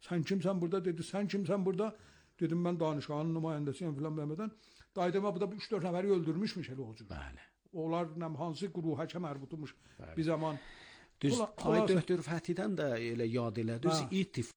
Sən kimsən burada dedi. Sən kimsən burada? Dedim mən danışığın nümayəndəsiyəm filan Məhmədən. Daydama bu da 3-4 nəfəri öldürmüşmüş elə o cür. Bəli. Onlar hansı quruğa mərbutmuş bir zaman. Düz Ay Döktür Fəthidən də elə yad elədiniz. İttifaq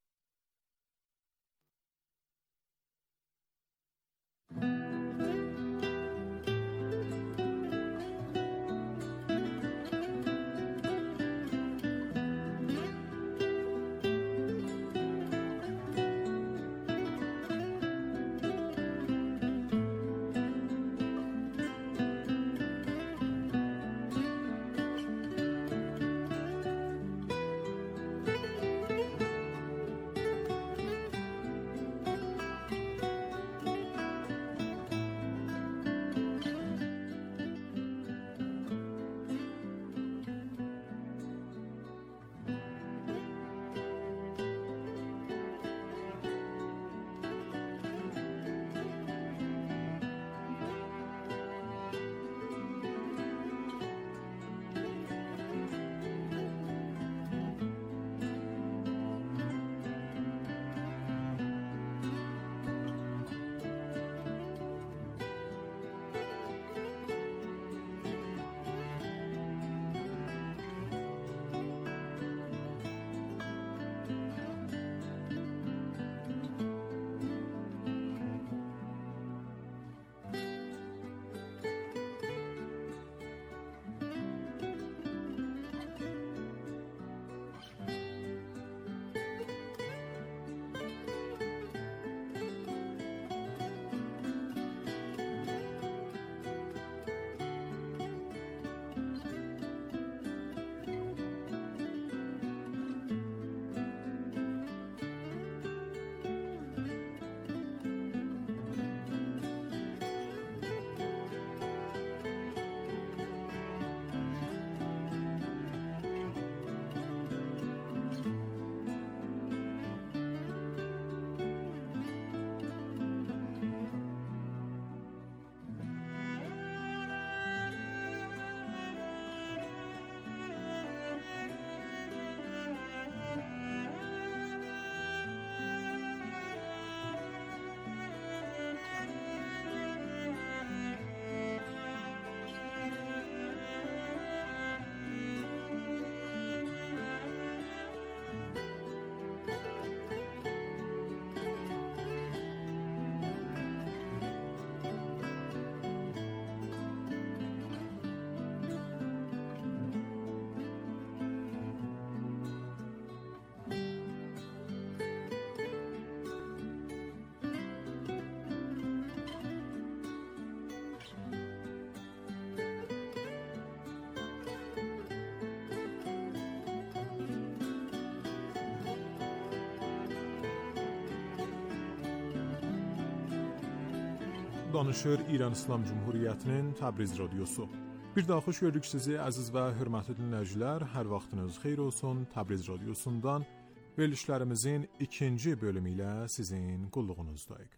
Danışır İran İslam Cumhuriyyətinin Təbriz radiosu. Bir daha xoş gördük sizi əziz və hörmətli dinləyicilər. Hər vaxtınız xeyir olsun. Təbriz radiosundan verilişlərimizin ikinci bölümü ilə sizin qulluğunuzdayıq.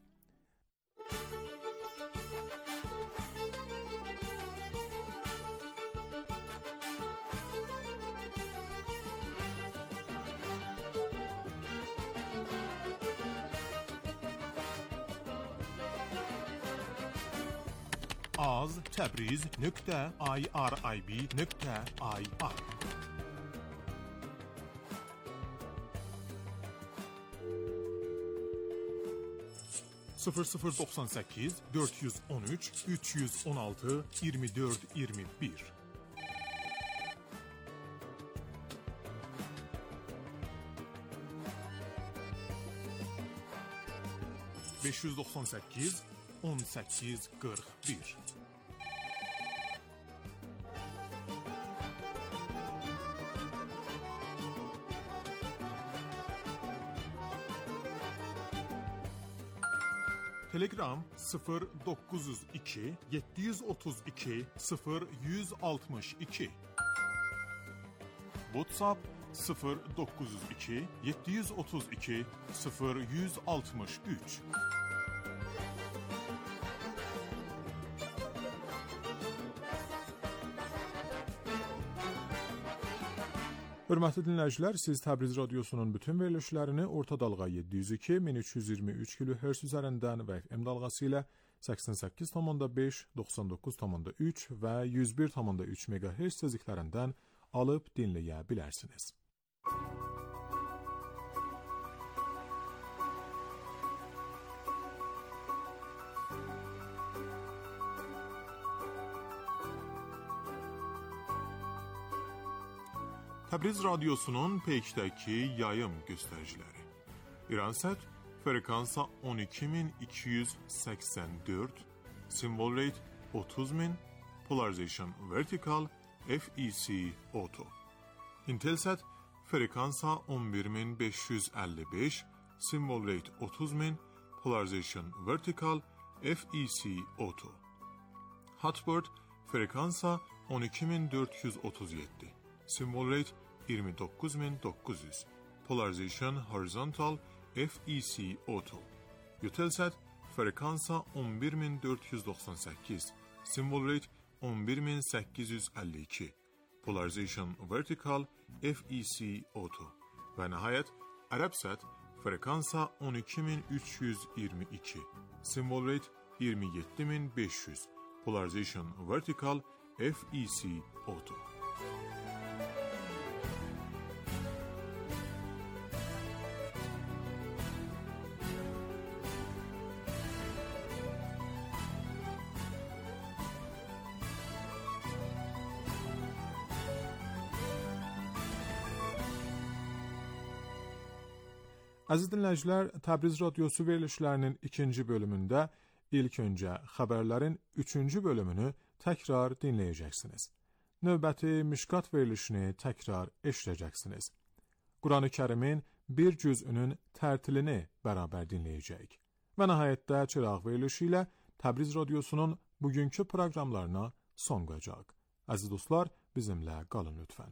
az.tabriz.irib.ir 0098 413 316 24 21 598 18 41 Telegram 0902 732 0162 WhatsApp 0902 732 0163 Hörmətli dinləyicilər, siz Təbriz Radiosunun bütün verilişlərini orta dalğa 702-1323 kHz üzərindən və FM dalğası ilə 88,5, 99,3 və 101,3 MHz tezliklərindən alıb dinləyə bilərsiniz. Təbriz Radiosunun peykdəki yayım göstəriciləri. İransat frekansa 12284, symbol rate 30000, polarization vertical, FEC auto. Intelsat frekansa 11555, symbol rate 30000, polarization vertical, FEC auto. Hotbird frekansa 12437. Symbol rate 29900, polarization horizontal, FEC auto. Eutelsat frekansa 11498, symbol rate 11852, polarization vertical, FEC auto. Və nəhayət Arabsat frekansa 12322, symbol rate 27500, polarization vertical, FEC auto. Əziz dinləyicilər, Təbriz Radiosu verilişlərinin ikinci bölümündə ilk öncə xəbərlərin üçüncü bölümünü təkrar dinləyəcəksiniz. Növbəti Mişqat verilişini təkrar eşidəcəksiniz. Quran-ı Kərimin bir cüzünün tərtilini bərabər dinləyəcəyik. Və nəhayətdə çıraq verilişi ilə Təbriz Radiosunun bugünkü proqramlarına son qoyacaq. Əziz dostlar, bizimlə qalın lütfən.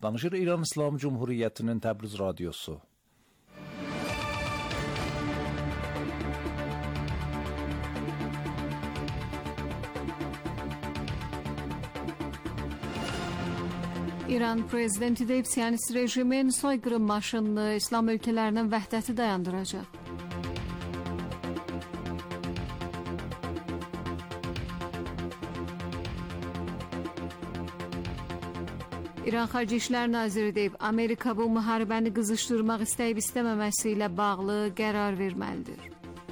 Danışır İran İslam Cumhuriyyətinin Təbriz radiosu. İran prezidenti deyib, Siyonist rejimin soyqırım maşınını İslam ölkələrinin vəhdəti dayandıracaq. İran Xarici İşlər Naziri deyib, Amerika bu müharibəni qızışdırmaq istəyib istəməməsi ilə bağlı qərar verməlidir.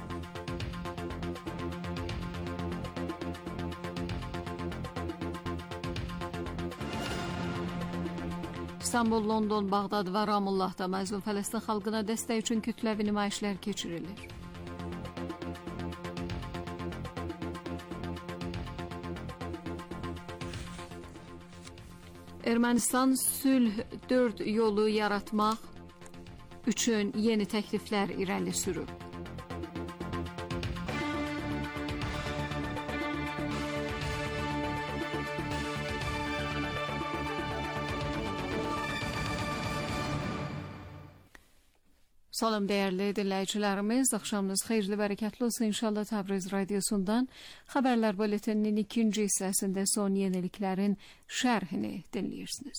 İstanbul, London, Bağdad və Ramullahda məzlum Fələstin xalqına dəstək üçün kütləvi nümayişlər keçirilir. Ermənistan sülh 4 yolu yaratmaq üçün yeni təkliflər irəli sürür. Salam dəyərli dinləyicilərimiz, axşamınız xeyirli, bərəkətli olsun inşallah. Təbriz radiosundan xəbərlər buletininin ikinci hissəsində son yeniliklərin şərhini dinləyirsiniz.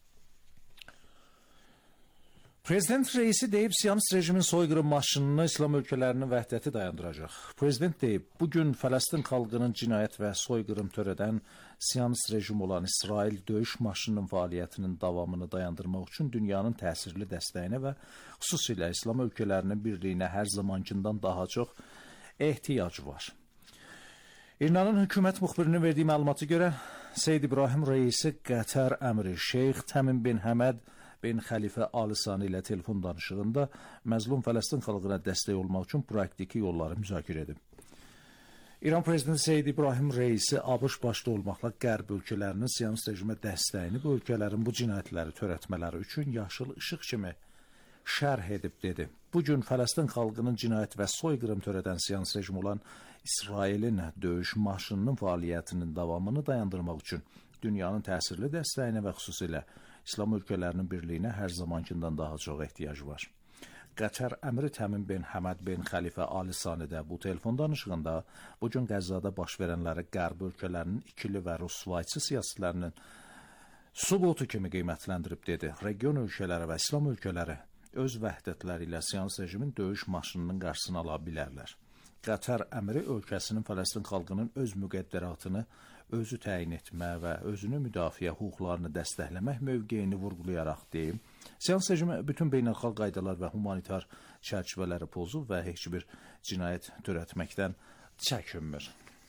Prezident reisi deyib, Siyonist rejimin soyqırım maşınını İslam ölkələrinin vəhdəti dayandıracaq. Prezident deyib, bugün Fələstin xalqının cinayət və soyqırım törədən Siyonist rejim olan İsrail döyüş maşınının fəaliyyətinin davamını dayandırmaq üçün dünyanın təsirli dəstəyinə və xüsusilə İslam ölkələrinin birliyinə hər zamankindən daha çox ehtiyac var. İranın hökumət müxbirinin verdiyi məlumata görə, Seyyid İbrahim reisi Qətər əmri Şeyx Təmin bin Həməd bin Xəlifə Ali Sani ilə telefon danışığında məzlum Fələstin xalqına dəstək olmaq üçün praktiki yolları müzakirə edib. İran prezidenti Seyyid İbrahim reisi ABŞ başda olmaqla qərb ölkələrinin Siyonist rejimə dəstəyini bu ölkələrin bu cinayətləri törətmələri üçün yaşıl işıq kimi şərh edib dedi. Bugün Fələstin xalqının cinayət və soyqırım törədən Siyonist rejim olan İsrailin döyüş maşınının fəaliyyətinin davamını dayandırmaq üçün dünyanın təsirli dəstəyinə və xüsusilə İslam ölkələrinin birliyinə hər zamankindən daha çox ehtiyac var. Qətər əmri Təmin bin Həməd bin Xəlifə Ali Sani də bu telefon danışığında bugün Qəzzada baş verənləri qərb ölkələrinin ikili və rüsvayçı siyasətlərinin subutu kimi qiymətləndirib dedi. Region ölkələri və İslam ölkələri öz vəhdətləri ilə Siyonist rejimin döyüş maşınının qarşısını ala bilərlər. Qətər əmri ölkəsinin Fələstin xalqının öz müqəddəratını özü təyin etmə və özünü müdafiə hüquqlarını dəstəkləmək mövqeyini vurğulayaraq deyim, Siyonist rejimi bütün beynəlxalq qaydalar və humanitar çərçivələri pozub və heç bir cinayət törətməkdən çəkinmir.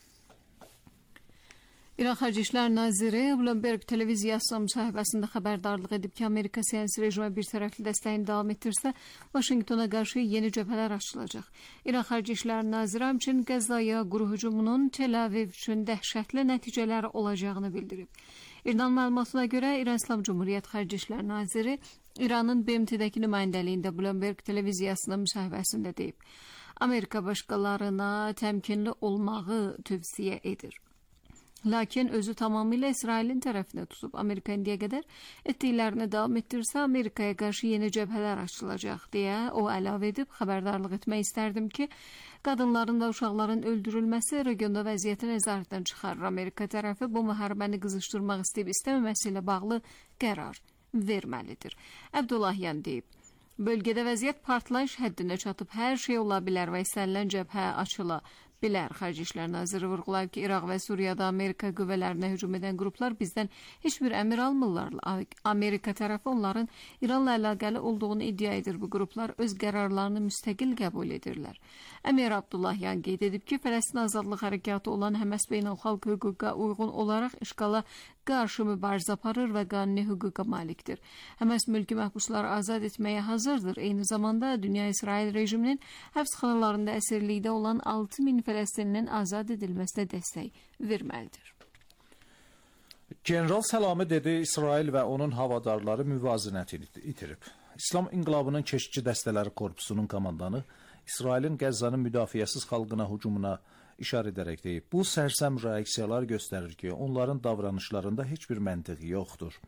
İran Xarici İşlər Naziri Bloomberg televiziyasının müsahibəsində xəbərdarlıq edib ki, Amerika Siyonist rejimə bir tərəfli dəstəyini davam etdirsə, Vaşinqtona qarşı yeni cəbhələr açılacaq. İran Xarici İşlər Naziri həmçinin Qəzzaya quru hücumunun Tel Aviv üçün dəhşətli nəticələri olacağını bildirib. İran məlumatına görə İran İslam Cumhuriyyət Xarici İşlər Naziri İranın BMT-dəki nümayəndəliyində Bloomberg televiziyasının müsahibəsində deyib. Amerika başqalarına təmkinli olmağı tövsiyə edir. Lakin özü tamamilə İsrailin tərəfinə tutub. Amerika indiyə qədər etdiklərini davam etdirsə, Amerikaya qarşı yeni cəbhələr açılacaq deyə o əlavə edib, xəbərdarlıq etmək istərdim ki, qadınların və uşaqların öldürülməsi regionda vəziyyəti nəzarətdən çıxarır. Amerika tərəfi bu müharibəni qızışdırmaq istəyib istəməməsi ilə bağlı qərar verməlidir. Əbdullahyan deyib, bölgədə vəziyyət partlayış həddinə çatıb, hər şey ola bilər və istənilən cəbhə açıla bilər. Xarici İşlər Naziri vurğulayıb ki, İraq və Suriyada Amerika qüvvələrinə hücum edən qruplar bizdən heç bir əmr almırlar. Amerika tərəfi onların İranla əlaqəli olduğunu iddia edir. Bu qruplar öz qərarlarını müstəqil qəbul edirlər. Əmir Abdullahyan qeyd edib ki, Fələstin Azadlıq Hərəkatı olan Həməs beynəlxalq hüquqa uyğun olaraq işğala qarşı mübarizə aparır və qanuni hüquqa malikdir. Həməs mülki məhbusları azad etməyə hazırdır. Eyni zamanda dünya İsrail rejiminin həbsxanalarında əsirlikdə olan 6000 Fələstinlinin azad edilməsinə dəstək verməlidir. General Səlami dedi, İsrail və onun havadarları müvazinəti itirib. İslam İnqilabının Keşikçi Dəstələri Korpusunun komandanı İsrailin Qəzzanın müdafiəsiz xalqına hücumuna işarə edərək deyib. Bu sərsəm reaksiyalar göstərir ki, onların davranışlarında heç bir məntiq yoxdur.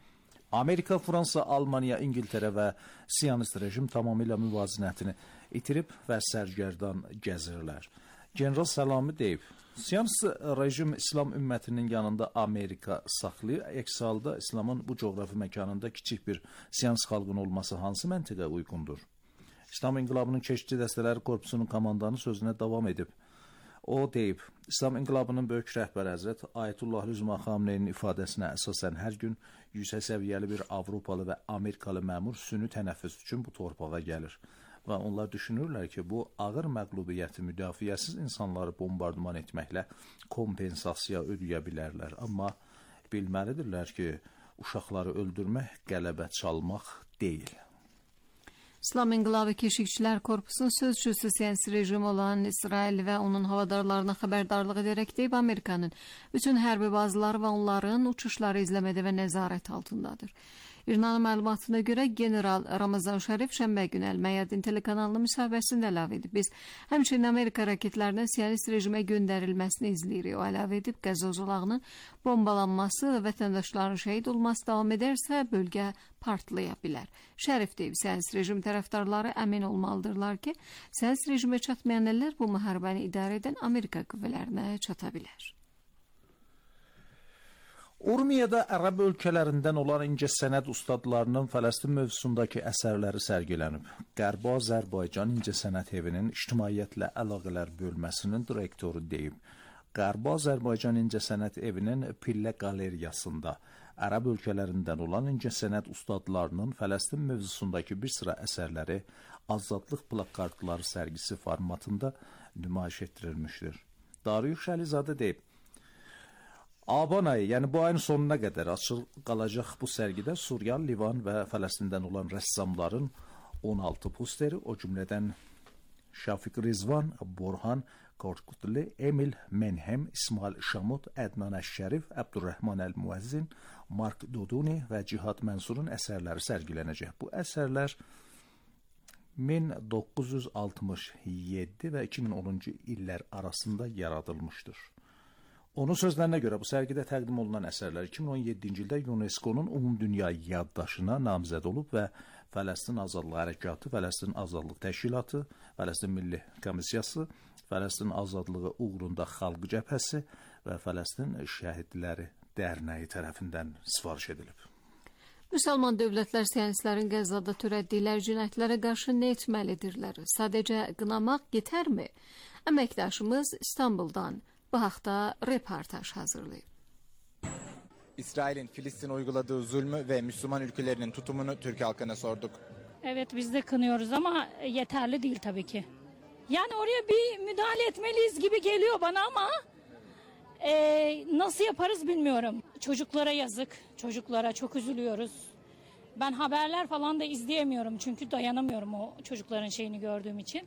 Amerika, Fransa, Almaniya, İngiltərə və Siyonist rejim tamamilə müvazinətini itirib və sərgərdan gəzirlər. General Səlami deyib, Siyonist rejim İslam ümmətinin yanında Amerika saxlayır. Əks halda İslamın bu coğrafi məkanında kiçik bir Siyonist xalqın olması hansı məntiqə uyğundur? İslam İnqilabının Keşikçi Dəstələri Korpusunun komandanı sözünə davam edib. O deyib, İslam İnqilabının böyük rəhbəri Həzrət Ayətullah Rüzma Xamneyinin ifadəsinə əsasən hər gün yüksək səviyyəli bir Avropalı və Amerikalı məmur süni tənəffüs üçün bu torpağa gəlir. Və onlar düşünürlər ki, bu ağır məqlubiyyəti müdafiəsiz insanları bombardıman etməklə kompensasiya ödəyə bilərlər. Amma bilməlidirlər ki, uşaqları öldürmək, qələbə çalmaq deyil. İslam İnqilabı Keşikçilər Korpusunun sözcüsü Siyonist rejim olan İsrail və onun havadarlarına xəbərdarlıq edərək deyib, Amerikanın bütün hərbi bazıları və onların uçuşları izləmədə və nəzarət altındadır. İrnanın məlumatına görə General Ramazan Şərif şənbə günü Əl-Məyadin telekanalının müsahibəsində əlavə edib. Biz həmçinin Amerika raketlərinin Siyonist rejimə göndərilməsini izləyirik. O əlavə edib, Qəzza zolağının bombalanması və vətəndaşların şəhid olması davam edərsə, bölgə partlaya bilər. Şərif deyib, Siyonist rejim tərəfdarları əmin olmalıdırlar ki, Siyonist rejimə çatmayan əllər bu müharibəni idarə edən Amerika qüvvələrinə çata bilər. Urmiyada ərəb ölkələrindən olan incəsənət ustadlarının Fələstin mövzusundakı əsərləri sərgilənib. Qərbi Azərbaycan İncəsənət Evinin İctimaiyyətlə Əlaqələr bölməsinin direktoru deyib. Qərbi Azərbaycan İncəsənət Evinin Pillə Qalereyasında ərəb ölkələrindən olan incəsənət ustadlarının Fələstin mövzusundakı bir sıra əsərləri azadlıq plakatları sərgisi formatında nümayiş etdirilmişdir. Dariyuş Əlizadə deyib, Aban ayı, yəni bu ayın sonuna qədər açıq qalacaq bu sərgidə Suriya, Livan və Fələstindən olan rəssamların 16 posteri, o cümlədən Şafiq Rizvan, Borhan Korkutli, Emil Menhem, İsmail Şamut, Ədnan Əşşərif, Əbdurrəhman Əl-Müəzzin, Mark Duduni və Cihad Mənsurun əsərləri sərgilənəcək. Bu əsərlər 1967 və 2010-cu illər arasında yaradılmışdır. Onun sözlərinə görə bu sərgidə təqdim olunan əsərlər 2017-ci ildə UNESCO-nun Ümumdünya yaddaşına namizəd olub və Fələstin Azadlıq Hərəkatı, Fələstin Azadlıq Təşkilatı, Fələstin Milli Komissiyası, Fələstin Azadlığı uğrunda Xalq Cəbhəsi və Fələstin Şəhidləri Dərnəyi tərəfindən sifariş edilib. Müsəlman dövlətlər siyonistlərin Qəzzada törətdikləri cinayətlərə qarşı nə etməlidirlər? Sadəcə qınamaq yetərmi? Əməkdaşımız İstanbuldan bu haqda reportaj hazırlayıb. İsrail'in Filistin'e uyguladığı zulmü ve Müslüman ülkelerinin tutumunu Türk halkına sorduk. Evet, biz de kınıyoruz ama yeterli değil tabii ki. Yani oraya bir müdahale etmeliyiz gibi geliyor bana ama nasıl yaparız bilmiyorum. Çocuklara yazık, çocuklara çok üzülüyoruz. Ben haberler falan da izleyemiyorum çünkü dayanamıyorum o çocukların şeyini gördüğüm için.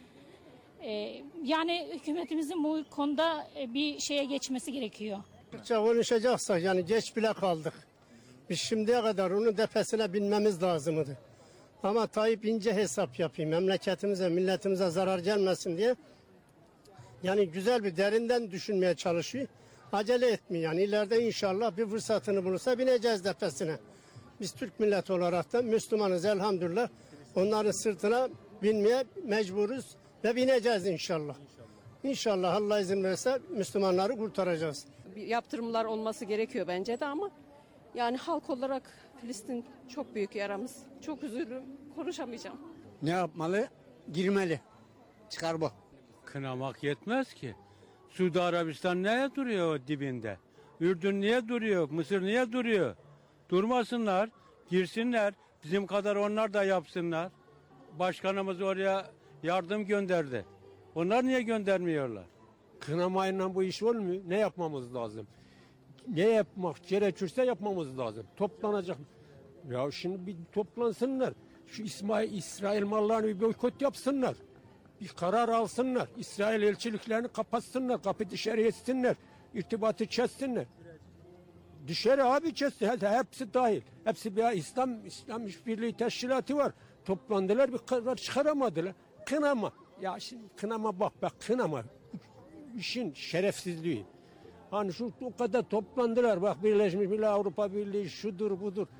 Yani hükümetimizin bu konuda bir şeye geçmesi gerekiyor. Türkçe konuşacaksak yani geç bile kaldık. Biz şimdiye kadar onun tepesine binmemiz lazımdı. Ama Tayyip ince hesap yapayım. Memleketimize, milletimize zarar gelmesin diye. Yani güzel bir derinden düşünmeye çalışıyor. Acele etmiyor. Yani ileride inşallah bir fırsatını bulursa bineceğiz tepesine. Biz Türk milleti olarak da Müslümanız elhamdülillah. Onların sırtına binmeye mecburuz. Ve bineceğiz inşallah. İnşallah Allah izin verirse Müslümanları kurtaracağız. Yaptırımlar olması gerekiyor bence de ama yani halk olarak Filistin çok büyük yaramız. Çok üzüldüm. Konuşamayacağım. Ne yapmalı? Girmeli. Çıkar bu. Kınamak yetmez ki. Suudi Arabistan neye duruyor o dibinde? Ürdün niye duruyor? Mısır niye duruyor? Durmasınlar, girsinler. Bizim kadar onlar da yapsınlar. Başkanımız oraya yardım gönderdi. Onlar niye göndermiyorlar? Kınamayla bu iş olmuyor. Ne yapmamız lazım? Ne yapmak gerekirse yapmamız lazım. Toplanacak. Ya şimdi bir toplansınlar. Şu İsrail mallarını bir boykot yapsınlar. Bir karar alsınlar. İsrail elçiliklerini kapatsınlar. Kapı dışarı etsinler. İrtibatı kessinler. Dışarı abi kesti. Hepsi dahil. Hepsi bir İslam İşbirliği Teşkilatı var. Toplandılar bir karar çıkaramadılar. Kınama. Ya şimdi kınama bak kınama. İşin şerefsizliği. Hani şu o kadar toplandılar. Bak Birleşmiş Milletler, Avrupa Birliği şudur budur.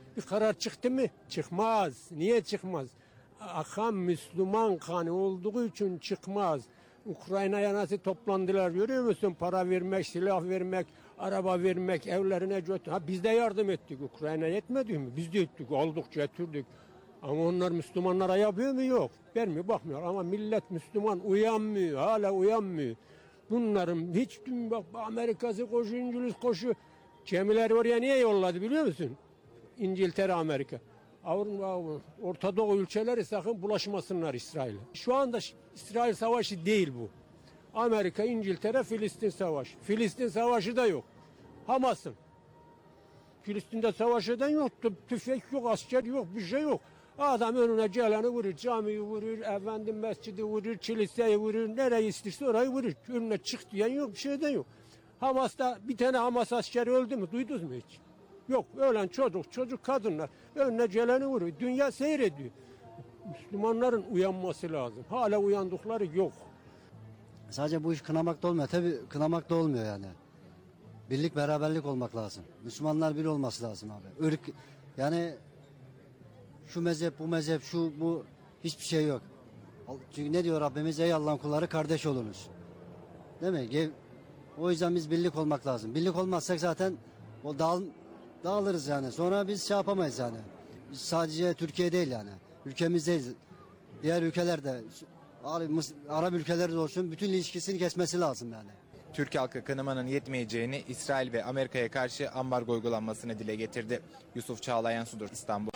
Bir karar çıktı mı? Çıkmaz. Niye çıkmaz? Akan Müslüman kanı olduğu için çıkmaz. Ukrayna'ya nasıl toplandılar görüyor musun? Para vermek, silah vermek, araba vermek, evlerine götür. Ha biz de yardım ettik. Ukrayna yetmedi mi? Biz de ettik. Aldık, getirdik. Ama onlar Müslümanlara yapıyor mu? Yok. Vermiyor, bakmıyor. Ama millet Müslüman uyanmıyor. Hala uyanmıyor. Bunların hiç bak Amerika'sı koşu, İngiliz koşu. Gemiler oraya niye yolladı biliyor musun? İngiltere, Amerika. Avrupa, Orta Doğu ülkeleri sakın bulaşmasınlar İsrail'e. Şu anda İsrail savaşı değil bu. Amerika, İngiltere, Filistin savaşı. Filistin savaşı da yok. Hamas'ın. Filistin'de savaş eden yok. Tüfek yok, asker yok, bir şey yok. Adam önüne geleni vurur, camiyi vurur, efendim mescidi vurur, kiliseyi vurur, nereyi isterse orayı vurur. Önüne çık diyen yok, bir şeyden yok. Hamas'ta bir tane Hamas askeri öldü mü? Duydunuz mu hiç? Yok. Ölen çocuk kadınlar. Önüne geleni vuruyor. Dünya seyrediyor. Müslümanların uyanması lazım. Hala uyandıkları yok. Sadece bu iş kınamak da olmuyor. Tabii kınamak da olmuyor yani. Birlik beraberlik olmak lazım. Müslümanlar bir olması lazım abi. Irk yani şu mezhep bu mezhep şu bu hiçbir şey yok. Çünkü ne diyor Rabbimiz? Ey Allah'ın kulları kardeş olunuz. Değil mi? O yüzden biz birlik olmak lazım. Birlik olmazsak zaten o dağılırız yani. Sonra biz şey yapamayız yani. Biz sadece Türkiye değil yani. Ülkemizdeyiz. Diğer ülkelerde Arap ülkeleri de olsun bütün ilişkisini kesmesi lazım yani. Türk halkı kınamanın yetmeyeceğini, İsrail ve Amerika'ya karşı ambargo uygulanmasını dile getirdi. Yusuf Çağlayan Sudur, İstanbul.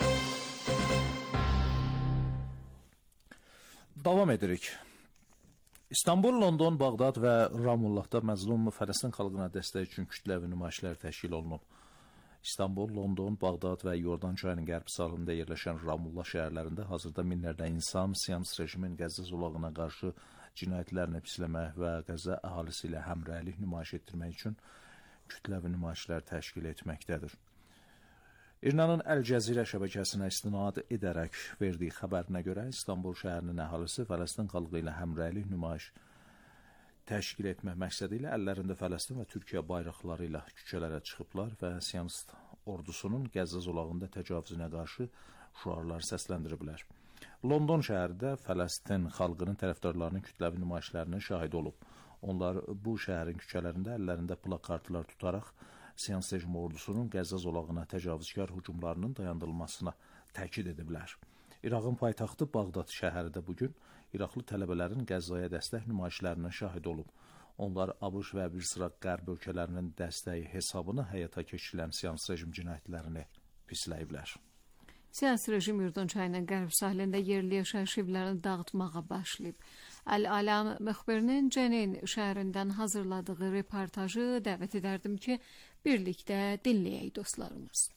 Davam edirik. İstanbul, London, Bağdad və Ramullahda məzlum Fələstin xalqına dəstək üçün kütləvi nümayişlər təşkil olunub. İstanbul, London, Bağdad və Yordan çayının qərb sahilində yerləşən Ramullah şəhərlərində hazırda minlərlə insan Siyonist rejimin Qəzza zolağına qarşı cinayətlərini pisləmək və Qəzza əhalisi ilə həmrəylik nümayiş etdirmək üçün kütləvi nümayişlər təşkil etməkdədir. İranın Əl-Cəzirə şəbəkəsinə istinad edərək verdiyi xəbərinə görə İstanbul şəhərinin əhalisi Fələstin xalqı ilə həmrəylik nümayiş təşkil etmək məqsədi ilə əllərində Fələstin və Türkiyə bayraqları ilə küçələrə çıxıblar və Siyonist ordusunun Qəzza zolağında təcavüzünə qarşı şüarlar səsləndiriblər. London şəhərində Fələstin xalqının tərəfdarlarının kütləvi nümayişlərinin şahidi olub. Onlar bu şəhərin küçələrində əllərində plakartlar tutaraq Siyonist rejim ordusunun Qəzza zolağına təcavüzkar hücumlarının dayandırılmasına təkid ediblər. İraqın paytaxtı Bağdad şəhəri də bugün İraqlı tələbələrin Qəzzaya dəstək nümayişlərinin şahidi olub. Onlar ABŞ və bir sıra qərb ölkələrinin dəstəyi hesabına həyata keçirilən Siyonist rejim cinayətlərini pisləyiblər. Siyonist rejim Yordan çayının qərb sahilində yerli yaşayış evlərini dağıtmağa başlayıb. Əl-Alam müxbirinin Cenin şəhərindən hazırladığı reportajı dəvət edərdim ki, birlikdə dinləyək dostlarımız.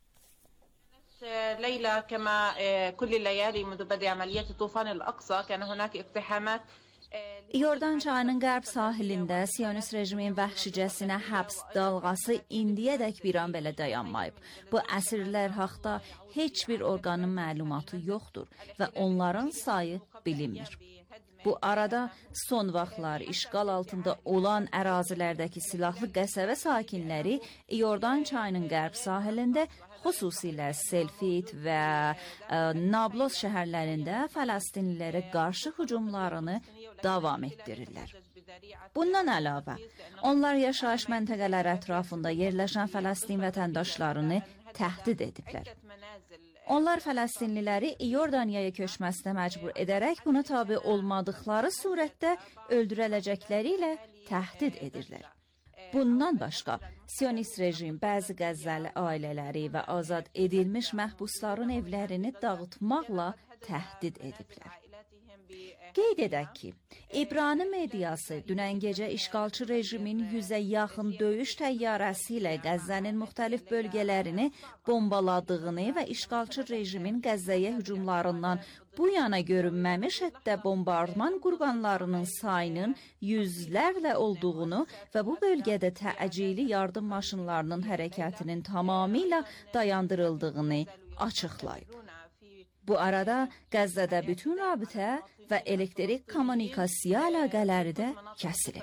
ليلة كما كل الليالي منذ بدء عمليات طوفان الأقصى كان هناك اقتحامات. Yordan çayının qərb sahilində Siyonist rejimin vəhşicəsinə həbs dalğası indiyədək bir an belə dayanmayıb. Bu əsirlər haqda heç bir orqanın məlumatı yoxdur və onların sayı bilinmir. Bu arada son vaxtlar işğal altında olan ərazilərdəki silahlı qəsəbə sakinləri Yordan çayının qərb sahilində, xüsusilə Selfit və Nablus şəhərlərində Fələstinlilərə qarşı hücumlarını davam etdirirlər. Bundan əlavə, onlar yaşayış məntəqələri ətrafında yerləşən Fələstin vətəndaşlarını təhdid ediblər. Onlar Fələstinliləri Yordaniyaya köçməsinə məcbur edərək buna tabi olmadıkları surətdə öldürüləcəkləri ilə təhdid edirlər. Bundan başqa, Siyonist rejim bəzi Qəzzalı ailələri və azad edilmiş məhbusların evlərini dağıtmaqla təhdid ediblər. Qeyd edək ki, İbrani mediası dünən gecə işğalçı rejimin 100-ə yaxın döyüş təyyarəsi ilə Qəzzənin müxtəlif bölgələrini bombaladığını və işğalçı rejimin Qəzzəyə hücumlarından bu yana görünməmiş hətta bombardman qurbanlarının sayının yüzlərlə olduğunu və bu bölgədə təcili yardım maşınlarının hərəkətinin tamamilə dayandırıldığını açıqlayıb. Bu arada Qəzzədə bütün rabitə və elektrik kommunikasiya əlaqələri də kəsilib.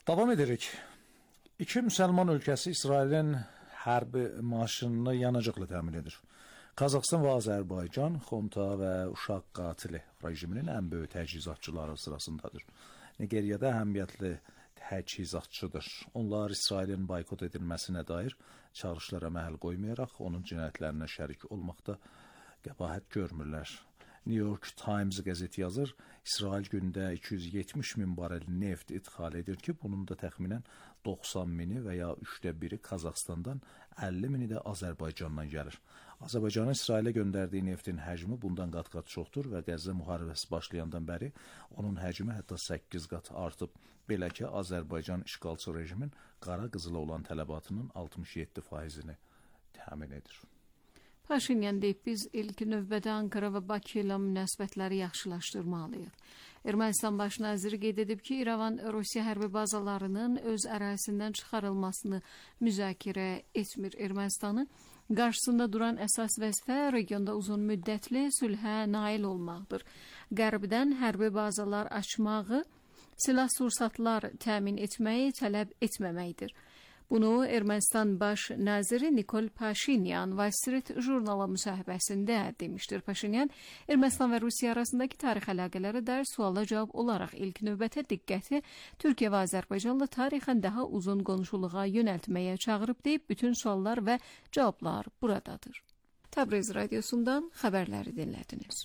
Davam edirik. İki müsəlman ölkəsi İsrailin hərbi maşınını yanacaqla təmin edir. Qazaxıstan və Azərbaycan xonta və uşaq qatili rejiminin ən böyük təchizatçıları sırasındadır. Nigeriyada əhəmiyyətli təchizatçıdır. Onlar İsrailin boykot edilməsinə dair çağırışlara məhəl qoymayaraq onun cinayətlərinə şərik olmaqda qəbahət görmürlər. New York Times qəzeti yazır, İsrail gündə 270 min barel neft idxal edir ki, bunun da təxminən 90 mini və ya 1/3 Qazaxıstandan, 50 mini də Azərbaycandan gəlir. Azərbaycanın İsrailə göndərdiyi neftin həcmi bundan qat-qat çoxdur və Qəzza müharibəsi başlayandan bəri onun həcmi hətta 8 qat artıb. Belə ki, Azərbaycan işğalçı rejimin qara qızıla olan tələbatının 67%-ni təmin edir. Paşinyan deyib, biz ilk növbədə Ankara və Bakı ilə münasibətləri yaxşılaşdırmalıyıq. Ermənistan baş naziri qeyd edib ki, İrəvan Rusiya hərbi bazalarının öz ərazisindən çıxarılmasını müzakirə etmir. Ermənistanın qarşısında duran əsas vəzifə regionda uzun müddətli sülhə nail olmaqdır. Qərbdən hərbi bazalar açmağı, silah-sursatlar təmin etməyi tələb etməməkdir. Bunu Ermənistan baş naziri Nikol Paşinyan Wall Street jurnala müsahibəsində demişdir. Paşinyan, Ermənistan və Rusiya arasındakı tarix əlaqələrə dair suala cavab olaraq ilk növbətə diqqəti Türkiyə və Azərbaycanla tarixən daha uzun qonşuluğa yönəltməyə çağırıb deyib, bütün suallar və cavablar buradadır. Təbriz radiosundan xəbərləri dinlədiniz.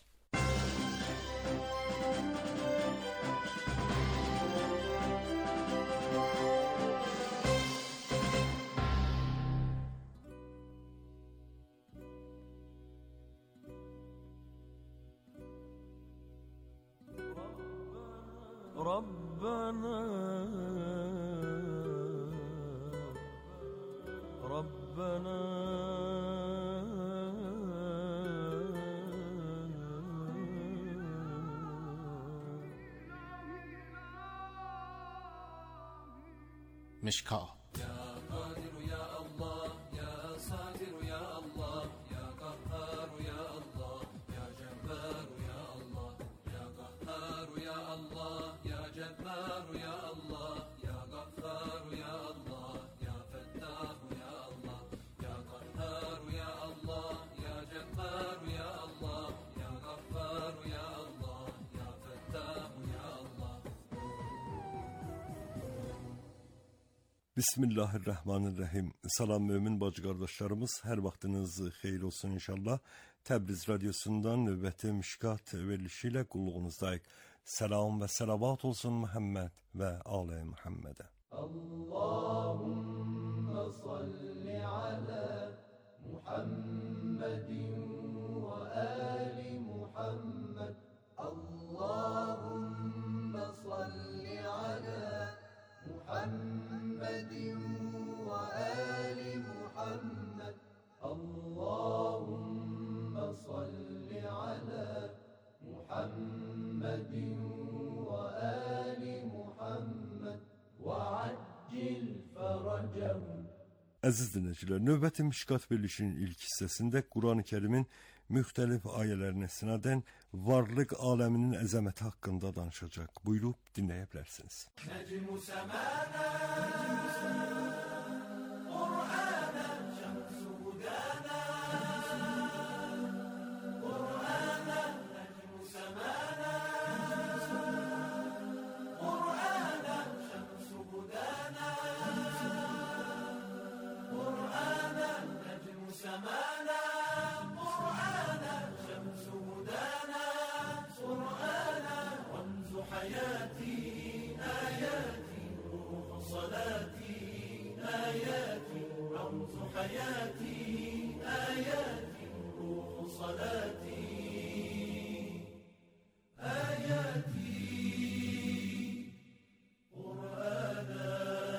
ربنا مشکا Bismillahirrahmanirrahim. Salam mümin bacı qardaşlarımız, hər vaxtınız xeyir olsun inşallah. Təbriz radiosundan növbəti Mişkat verilişi ilə qulluğunuzdayıq. Salam və salavat olsun Muhammed və ali Muhammedə. Allahümme salli ala Muhammedin ve ali Muhammed. Allahümme salli ala Muhammedin ve ali Muhammed. Allahümme salli ala Muhammedin ve ali Muhammed ve accil feracahum. Əziz dinləyicilər, növbəti Mişkat verilişinin ilk hissəsində Quran-ı Kərimin müxtəlif ayələrinə istinadən varlıq aləminin əzəməti haqqında danışacaq. Buyurub dinləyə bilərsiniz. Necmu semana Qur'ana şemsu hudana Qur'ana necmu semana Qur'ana şemsu hudana Qur'ana necmu semana Qur'ana şemsu hudana Qur'ana ramzu hayati آياتي روح صلاتي آياتي رمز حياتي آياتي روح صلاتي آياتي قرآنا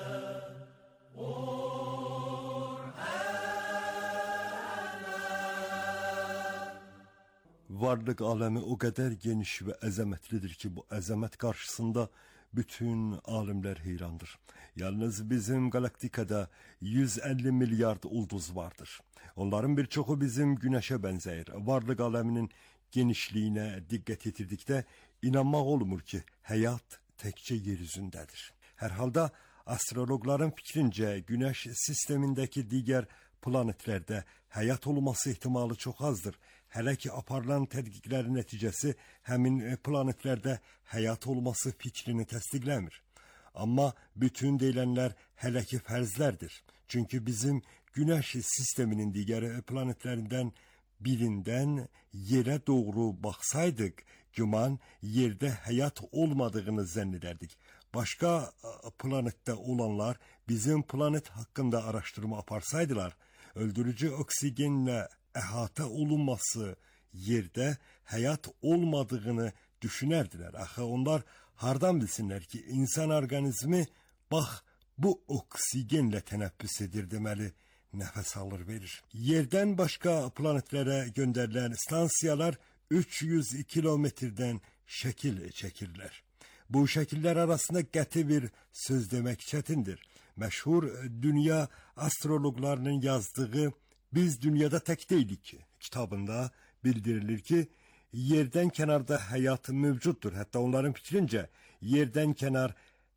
Varlıq aləmi o qədər geniş və əzəmətlidir ki, bu əzəmət qarşısında bütün alimlər heyrandır. Yalnız bizim galaktikada 150 milyard ulduz vardır. Onların bir çoxu bizim günəşə bənzəyir. Varlıq aləminin genişliyinə diqqət yetirdikdə inanmaq olmur ki, həyat təkcə yer üzündədir. Hər halda Astrologların fikrincə Güneş sistemindeki diğer planetlerde həyat olması ihtimali çox azdır. Hələ ki aparılan tədqiqlərin nəticəsi həmin planetlərdə həyat olması fikrini təsdiqləmir. Amma bütün deyilənlər hələ ki fərzlərdir. Çünki bizim Güneş sisteminin digər planetlərindən birindən yerə doğru baxsaydıq, güman yerdə həyat olmadığını zənn edərdik. Başqa planetdə olanlar bizim planet haqqında araşdırma aparsaydılar, öldürücü oksigenlə əhatə olunması yerdə həyat olmadığını düşünərdilər. Axı onlar hardan bilsinlər ki, insan orqanizmi bax bu oksigenlə tənəffüs edir, deməli nəfəs alır verir. Yerdən başqa planetlərə göndərilən stansiyalar 300 kilometrdən şəkil çəkirlər. Bu şəkillər arasında qəti bir söz demək çətindir. Məşhur dünya astrologlarının yazdığı "Biz dünyada tək deyilik" kitabında bildirilir ki, yerdən kənarda həyat mövcuddur. Hətta onların fikrincə yerdən kənar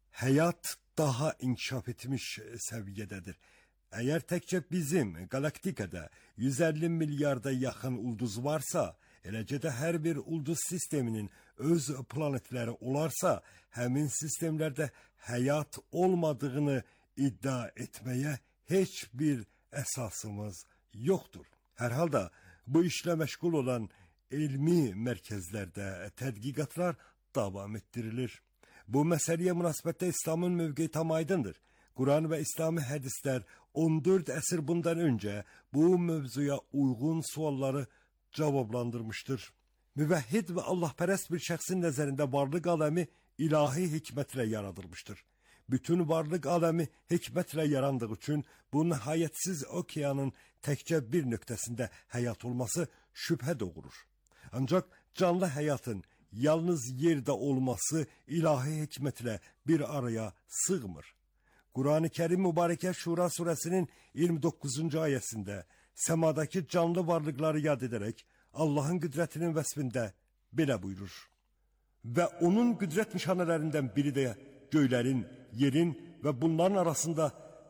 həyat daha inkişaf etmiş səviyyədədir. Əgər təkcə bizim galaktikada 150 milyarda yaxın ulduz varsa, eləcə də hər bir ulduz sisteminin öz planetləri olarsa, həmin sistemlərdə həyat olmadığını iddia etməyə heç bir əsasımız yoxdur. Hər halda bu işlə məşğul olan elmi mərkəzlərdə tədqiqatlar davam etdirilir. Bu məsələyə münasibətdə İslamın mövqeyi tam aydındır. Quran və İslami hədislər 14 əsr bundan öncə bu mövzuya uyğun sualları cavablandırmışdır. Müvəhhid və Allahpərəst bir şəxsin nəzərində varlıq aləmi ilahi hikmətlə yaradılmışdır. Bütün varlıq aləmi hikmətlə yarandığı üçün bu nihayətsiz okeanın təkcə bir nöqtəsində həyat olması şübhə doğurur. Ancaq canlı həyatın yalnız yerdə olması ilahi hikmətlə bir araya sığmır. Quran-ı Kərim Mübarəkə Şura surəsinin 29-cu ayəsində səmadakı canlı varlıqları yad edərək Allahın qüdrətinin vəsfində belə buyurur. Və onun qüdrət nişanələrindən biri də göylərin, yerin və bunların arasında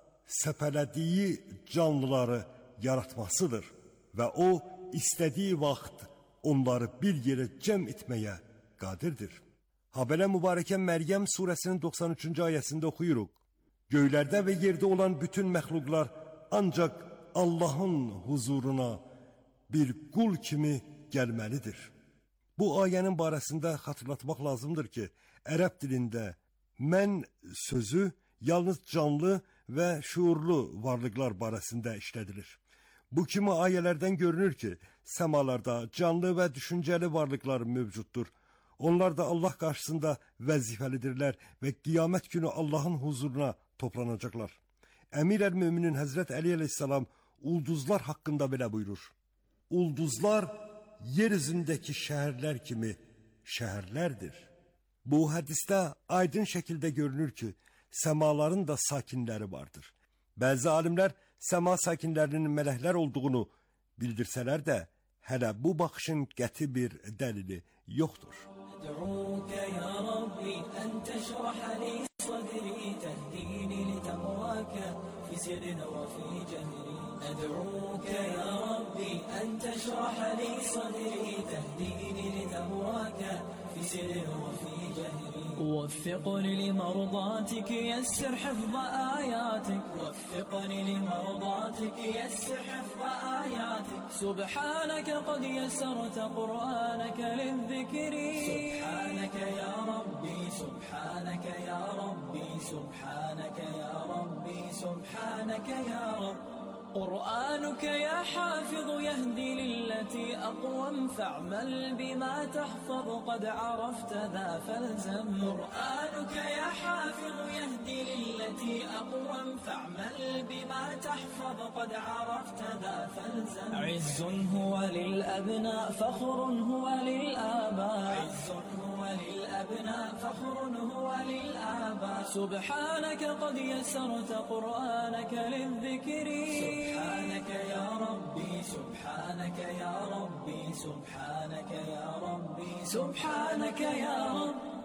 səpələdiyi canlıları yaratmasıdır. Və o, istədiyi vaxt onları bir yerə cəm etməyə qadirdir. Habelə Mübarəkə Məryəm surəsinin 93-cü ayəsində oxuyuruq. Göylərdə və yerdə olan bütün məxluqlar ancaq Allahın huzuruna bir qul kimi gəlməlidir. Bu ayənin barəsində xatırlatmaq lazımdır ki, ərəb dilində mən sözü yalnız canlı və şuurlu varlıqlar barəsində işlədilir. Bu kimi ayələrdən görünür ki, səmalarda canlı və düşüncəli varlıqlar mövcuddur. Onlar da Allah qarşısında vəzifəlidirlər və qiyamət günü Allahın huzuruna toplanacaqlar. Əmir əl-Müminin Həzrət Əli əleyhissalam ulduzlar haqqında belə buyurur. Ulduzlar yer üzündəki şəhərlər kimi şəhərlərdir. Bu hədisdə aydın şəkildə görünür ki, səmaların da sakinləri vardır. Bəzi alimlər səma sakinlərinin mələklər olduğunu bildirsələr də, hələ bu baxışın qəti bir dəlili yoxdur. أدعوك يا ربي أن تشرح لي صدري تهديني لتقواك في سر وفي جهري أدعوك يا ربي أن تشرح لي صدري تهديني لتقواك في سر وفي جهري وفقني لمرضاتك يسر حفظ آياتك وفقني لمرضاتك يسر حفظ آياتك سبحانك قد يسرت قرآنك للذكر سبحانك يا ربي سبحانك يا ربي سبحانك يا ربي سبحانك يا رب قرآنك يا حافظ يهدي للتي أقوم فاعمل بما تحفظ قد عرفت ذا فالزم قرآنك يا حافظ يهدي للتي أقوم فاعمل بما تحفظ قد عرفت ذا فالزم عز هو للأبناء فخر هو للآباء عز هو للأبناء فخر هو للآباء سبحانك قد يسرت قرآنك للذكر سبحانك يا ربي سبحانك يا ربي سبحانك يا ربي سبحانك يا رب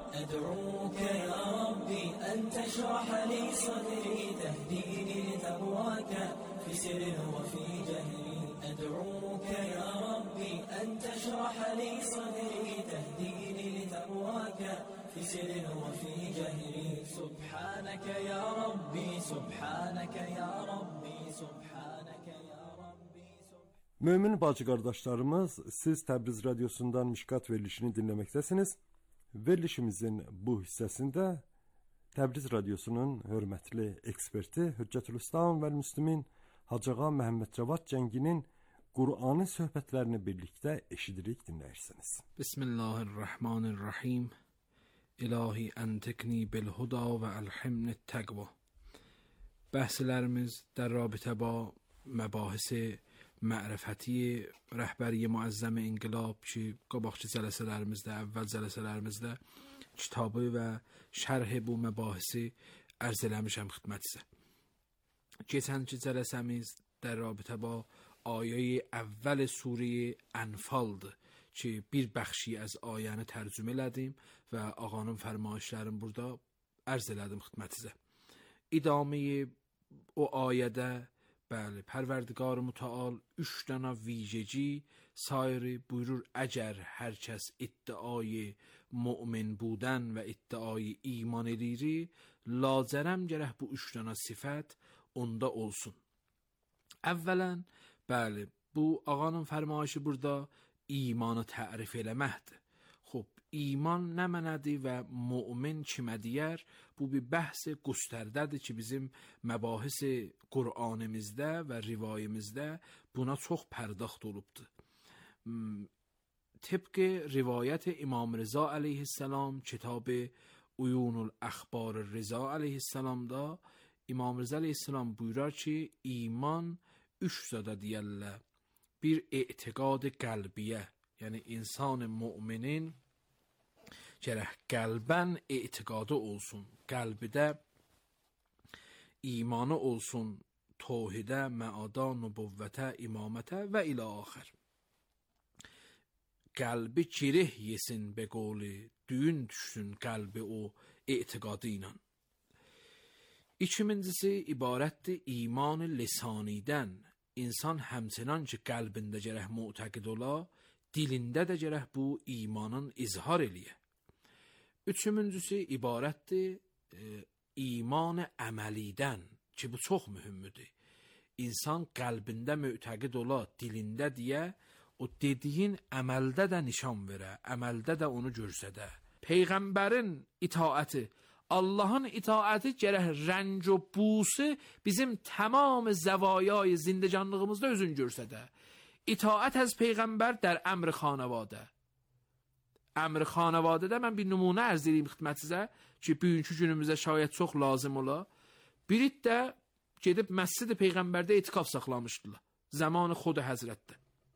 أدعوك يا ربي أن تشرح لي صدري تهديني لتقواك في سر وفي جهري أدعوك يا ربي أن تشرح لي صدري تهديني لتقواك في سر وفي جهري سبحانك يا ربي سبحانك يا ربي سبحانك يا ربي Mömin bacı qardaşlarımız, siz Təbriz radiosundan Mişkat verilişini dinləməkdəsiniz. Verilişimizin bu hissəsində Təbriz radiosunun hörmətli eksperti Hüccətülislam və Müslimin Hacı Ağa Məhəmməd Cavad Cənginin Qur'anı söhbətlərini birlikdə eşidirik, dinləyirsiniz. Bismillahirrahmanirrahim. İlahi əntikni bil-huda və əlhimni təqva. Bəhslərimiz در رابطه با مباحث معرفتی رهبری معظم انقلاب ki qabaqçı cəlsələrimizdə, əvvəl cəlsələrimizdə kitabı və şərh bu məbahisi ərz eləmişəm xidmətinizə. Keçənki cəlsəmiz در رابطه با آیه اول سوره انفالdır ki bir bəxşi az ayəni tərcümə elədim və ağanın fərmayişlərini burada ərz elədim xidmətinizə. İdamə o ayədə bəli, Pərverdigar Mütəal 3 dənə vijeci sairi buyurur əgər hər kəs iddiayı mümin budən və iddiayı iman edir, lazərəm gərək bu 3 dənə sifət onda olsun. Əvvələn, bəli, bu ağanın fərmayişi burada imanı tərif eləməkdir. Xoş, iman nə mənədir və mümin kimə deyər? Bu bir bəhs göstərdədir ki, bizim məbahis Qur'anımızda və rivayimizdə buna çox pərdaxt olubdur. Tıpkı rivayət İmam Rıza əleyhissalam kitab Uyunul Əxbar Rıza əleyhissalamda İmam Rıza əleyhissalam buyurar ki, iman 3 zada deyərlər. Bir etiqad qəlbiyyə, yəni insan müminin gərək qəlbən etiqadı olsun, qəlbidə imanı olsun, tövhidə, məada, nübüvvətə, imamətə və ilə axır. Qəlbi girih yesin be qoli, düyün düşsün qəlbi o etiqadı ilə. İkincisi ibarətdir iman lisanidən. İnsan həmçinin ki qəlbində gərək mütəqid ola, dilində də gərək bu imanın izhar eləyə. Üçüncüsü ibarətdir iman əməlidən ki bu çox mühümdür. İnsan qəlbində mütəqid ola, dilində deyə o dediyin əməldə də nişan verə, əməldə də onu görsədə. Peyğəmbərin itaəti, Allah'ın itaəti gərək rənc o busu bizim tamam zəvayay zindecanlığımızda özün görsədə. İtaət az Peyğəmbər در əmr xanəvadə. Əmr xanəvadədə mən bir nümunə ərz edeyim xidmətinizə ki, bugünkü günümüzdə şayət çox lazım ola. Biri də gedib Məscid-i Peyğəmbərdə etikaf saxlamışdılar. Zamanı Xod Həzrətdə.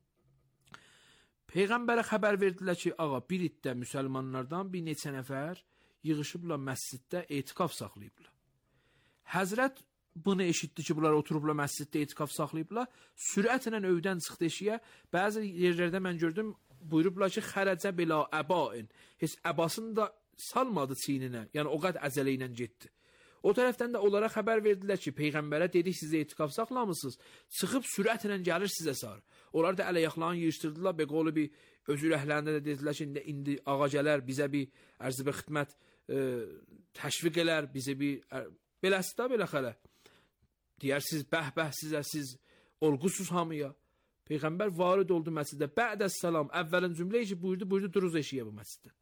Peyğəmbərə xəbər verdilər ki, ağa bir iddə müsəlmanlardan bir neçə nəfər yığışıblar məsciddə etikaf saxlayıblar. Həzrət bunu eşitdi ki, bunlar oturublar məsciddə etikaf saxlayıblar. Sürətlə övdən çıxdı eşiyə. Bəzi yerlərdə mən gördüm, buyurublar ki, xərəcə belə əbain. Heç əbasını da salmadı çiyninə. Yəni o qədər əcələ ilə getdi. O tərəfdən də onlara xəbər verdilər ki, Peyğəmbərə dedik sizə etikaf saxlamısınız. Çıxıb sürətlə gəlir sizə sarı. Onlar da əl-ayaqlarını yığışdırdılar. Beqolu bir özür əhlərində də dedilər ki, indi ağa gələr bizə bir ərzibə xidmət təşviq elər, bizə bir beləsi də belə xələ. Deyər siz bəh-bəh sizə, siz olğusuz hamıya. Peyğəmbər varid oldu məsciddə. Bə'dəs-salam, əvvəlin cümləyi ki, buyurdu duruz eşiyə bu məsciddən.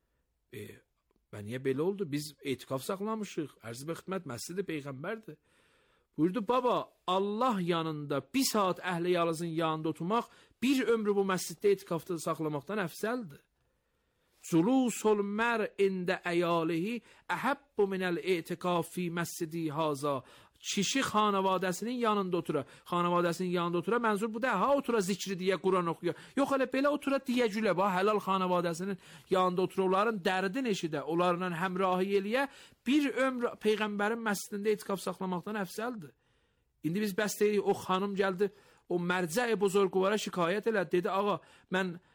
Və niyə belə oldu? Biz etikaf saxlamışıq. Ərzibə xidmət məscidi Peyğəmbərdir. Buyurdu, baba, Allah yanında bir saat əhli yalızın yanında oturmaq, bir ömrü bu məsciddə etikafda saxlamaqdan əfsəldir. Culusul mər ində əyalihi əhəbbu minəl etikaf fi məscidi haza. Kişi xanavadəsinin yanında otura. Xanavadəsinin yanında otura. Mənzur bu da ha otura zikri deyə, Quran oxuya. Yox elə belə otura deyə gülə. Həlal xanavadəsinin yanında otura. Onların dərdin eşidə. Onlarla həmrahi eləyə. Bir ömr Peyğəmbərin məscidində etikaf saxlamaqdan əfsəldir. İndi biz bəs deyirik, o xanım gəldi, o mərcə-i buzurquvara şikayət elədi. Dedi, ağa, mən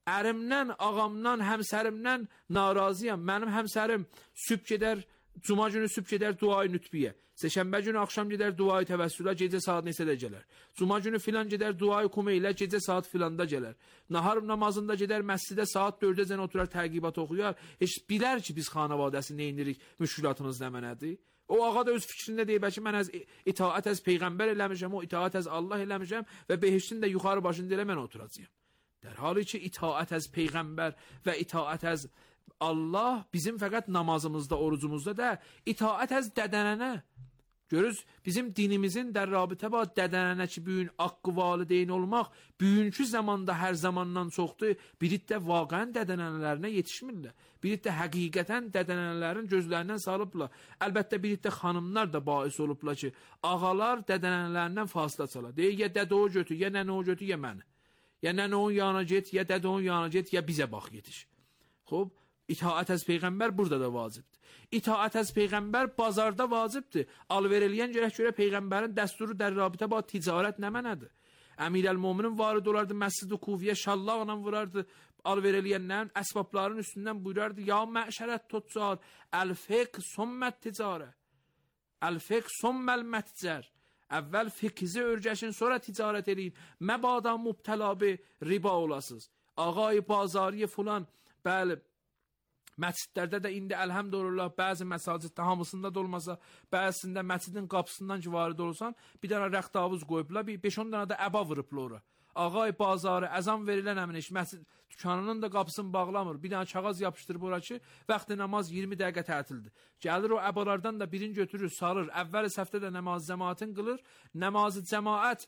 Ərimdən, ağamdan, həmsərimdən narazıyam. Mənim həmsərim sübh gedər, cuma günü sübh gedər duayı nütbiyə. Seşənbə günü axşam gedər duayı təvəssülə, gecə saat neçədə gələr. Cuma günü filan gedər duayı kumə ilə, gecə saat filanda gələr. Nahar namazında gedər məscidə saat 4-əcən oturur təqibat oxuyar. Heç bilər ki biz xanavadəsi nə indirik, müşkülatımız nə mənədir? O ağa da öz fikrində deyir, bəlkə mən itaət əz Peyğəmbər eləmişəm, o itaət əz Allah eləmişəm və behiştin də yuxarı başında elə mən oturacağım. در حالی ki itaət əz Peyğəmbər və itaət əz Allah bizim fəqət namazımızda, orucumuzda da itaət əz dədənənə. Görürüz, bizim dinimizin də rabitə var dədənənə ki, büyün haqqı valideyn olmaq, büyünkü zamanda hər zamandan çoxdur, birit də vaqən dədənənələrinə yetişmirlər. Birit də həqiqətən dədənənələrin gözlərindən sarıblar. Əlbəttə, birit də xanımlar da bais olublar ki, ağalar dədənənələrindən fasilə çalar. Deyir, ya dədə o götür, ya nənə o götür, ya məni. Ya nənə onun yanına get, ya dədə onun yanına get, ya bizə bax yetiş. Xob, itaət əz Peyğəmbər burada da vacibdir. İtaət əz Peyğəmbər bazarda vacibdir. Alver eləyən gərək görə Peyğəmbərin dəsturu در rabitə با ticarət nə mənədir? Əmirəl-Möminin varid olardı, Məscid-i Kufiyə şallaqla vurardı, alver eləyənlərin əsbabların üstündən buyurardı, ya məşərət tüccar, əl-fiqh sümmət ticarə, əl-fiqh sümməl mətcər. Əvvəl fiqhizi örgəşin, sonra ticarət eləyin. Məbada mübtəlabi riba olasınız. Ağay bazariyə filan, bəli, məscidlərdə də indi əlhəmdülillah bəzi məsaciddə hamısında da olmasa, bəzisində məscidin qapısından ki varid olursan, bir dənə rəxtavuz qoyublar, 5-10 dənə də əba vırıblar ora. Ağay bazarı, əzan verilən əmin iş, məscid dükkanının da qapısını bağlamır. Bir dənə kağız yapışdırıb ora ki, vaxtı namaz 20 dəqiqə tətildir. Gəlir o əbalardan da birini götürür, sarır. Əvvəl səfdə də namaz cəmaətin qılır. Namazı cəmaət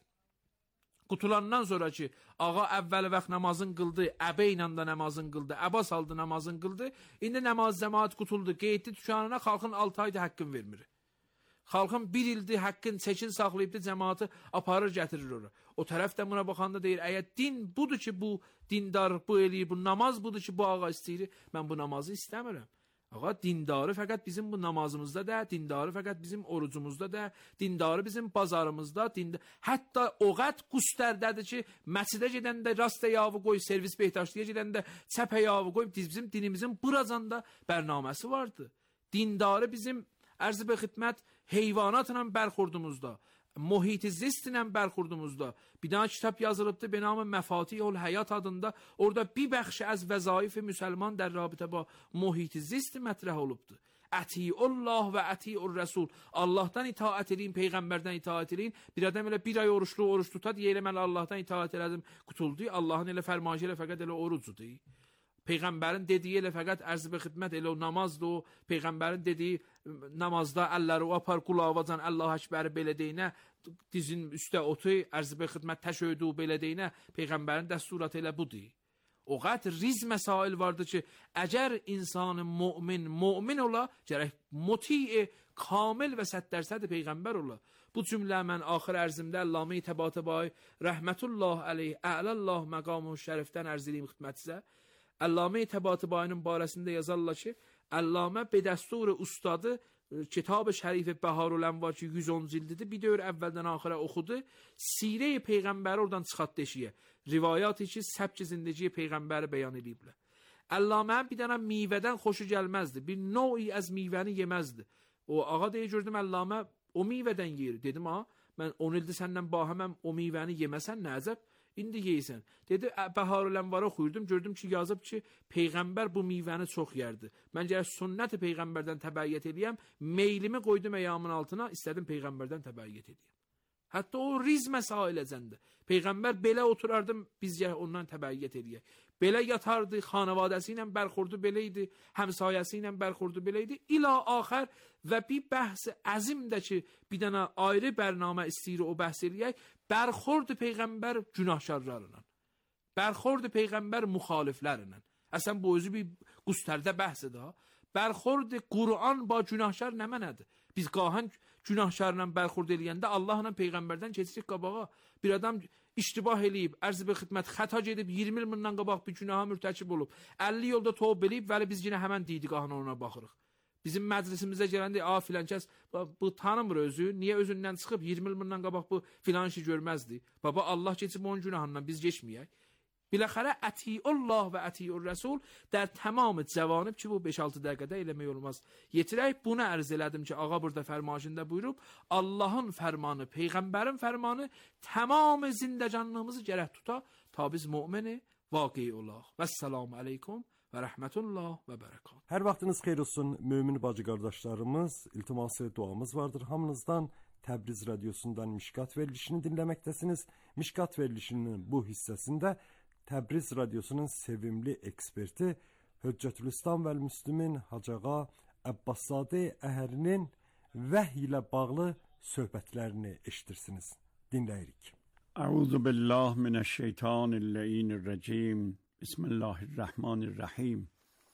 qutulandan sonra ki, ağa əvvəl vaxt namazın qıldı, əbə ilə də namazın qıldı, əba saldı namazın qıldı. İndi namaz cəmaət qutuldu, qeydli dükkanına xalqın 6 ayda haqqın vermir. Xalqın 1 ildir haqqın çəkin saxlayıbdı, cəmaatı aparır, gətirir ora. O tərəf də buna baxanda deyir, əgər din budur ki, bu dindar bu eləyir, bu namaz budur ki, bu ağa istəyir, mən bu namazı istəmirəm. Ağa, dindarı fəqət bizim bu namazımızda da, dindarı fəqət bizim orucumuzda da, dindarı bizim bazarımızda, hətta o qət qüstərdədir ki, məscidə gedəndə rast yağı qoy, servis behtaşlıya gedəndə çəpə yağı qoy, bizim dinimizin buracanda bərnaməsi vardı. Dindarı bizim ərzi bə xidmət heyvanatla bərxurdumuzda, muhit-i zistlə bərxurdumuzda bir dənə kitab yazılıbdı be namı Məfatihul Həyat adında. Orada bir bəxşi az vəzaif müsəlman در rabitə با muhit-i zist mətrəh olubdu. Ətiullah və ətiur rəsul. Allahdan itaət edin, Peyğəmbərdən itaət edin. Bir adam elə bir ay oruç tutar, deyə mən Allahdan itaət elədim, qutuldu. Allahın elə fərmanı ilə fəqət elə orucudur. Peyğəmbərin dediyi elə fəqət ərzi bə xidmət elə o namazdır. O Peyğəmbərin dediyi namazda əlləri apar qulavacan Allah əkbəri belə deyinə, dizin üstə otu ərzi bə xidmət təşöydü belə deyinə, Peyğəmbərin dəsturatı elə budur. O qət riz məsail vardır ki, əgər insanı mümin ola, gərək muti kamil və 100% Peyğəmbər ola. Bu cümlə mən axır ərzimdə Əllamə Təbatəbai rəhmətullah əleyh, ə'ləllah məqamı şərifdən ərz edeyim xidmətinizə. Əllamə Təbatəbainin barəsində yazarlar ki, Əllamə be dəstur ustadı kitab-ı şərif Bəharul Ənvar ki 110 cildidir, bir dövr əvvəldən axıra oxudu. Sirə-i Peyğəmbəri oradan çıxart deşiyə. Rivayatı ki, səbk zindəciyə Peyğəmbəri bəyan ediblər. Əllamə bir dənə meyvədən xoşu gəlməzdi. Bir növ az meyvəni yeməzdi. O ağa deyə gördüm Əllamə o meyvədən yeyir. Dedim ha, mən 10 ildir səndən bahəməm o meyvəni yeməsən nə əzəb? İndi yeysən. Dedi, Bəharul Ənvarı oxuyurdum, gördüm ki, yazıb ki, Peyğəmbər bu meyvəni çox yerdi. Mən gərək sünnət-i Peyğəmbərdən təbəyyət edəyəm, meylimi qoydum əyamın altına, istədim Peyğəmbərdən təbəyyət edəyəm. Hətta o riz məsailəcəndir. Peyğəmbər belə oturardım, biz gərək ondan təbəyyət edəyək. Belə yatardı, xanavadəsi ilə bərxurdu belə idi, həmsayəsi ilə bərxurdu belə idi. İla axər və bir bəhs əzim də ki, bir dənə ayrı bərnamə istəyir o bəhs eləyək, bərxurdu Peyğəmbər günahkarlarla. Bərxurdu Peyğəmbər müxaliflərlə. Əsən bu özü bir qüstərdə bəhsdir ha. Bərxurdu Qur'an ba günahkar nə mənədir? Biz qahən günahkarla bərxurd eləyəndə Allahla Peyğəmbərdən keçirik qabağa. Bir adam iştibah eləyib, ərzi bir xidmət xəta gedib 20 il bundan qabaq bir günaha mürtəkib olub. 50 yolda tövb eləyib, vəli biz yenə həmən deyidik qahına ona baxırıq. Bizim məclisimizə gələndə filan kəs bu tanımır özü, niyə özündən çıxıb 20 il bundan qabaq bu filan işi görməzdi. Baba Allah keçib onun günahından biz geçməyək. بالاخره اطیع الله و اطیع الرسول در تمام جوانب ki bu 5-6 dəqiqədə eləmək olmaz. Yetirək bunu ərz elədim ki, ağa burada fərmanında buyurub, Allahın fərmanı, peyğəmbərin fərmanı tamam zindəcanlığımızı gərək tuta ta biz mömini vaqi olaq. Vəssalamu aleykum və rəhmətullah və bərəkat. Hər vaxtınız xeyir olsun mömin bacı qardaşlarımız. İltiması duamız vardır hamınızdan. Təbriz Radyosu'ndan Mişkat verilişini dinləməkdəsiniz. Mişkat verilişinin bu hissəsində Təbriz Radyosu'nun sevimli eksperti Höccətülislam və Müslümin Hacağa Əbbaszadə Əhərinin vəhy ilə bağlı söhbətlərini eşitirsiniz. Dinləyirik. Əuzu billah minəşşeytanirracim. Bismillahirrahmanirrahim.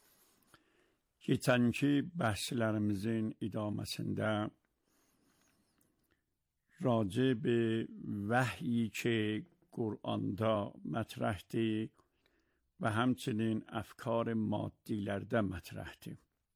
Keçənki bəhslərimizin idaməsində راجع به وحیی که قرآنda مطرحdir و همچنین افکار مادیlərdə مطرحdir.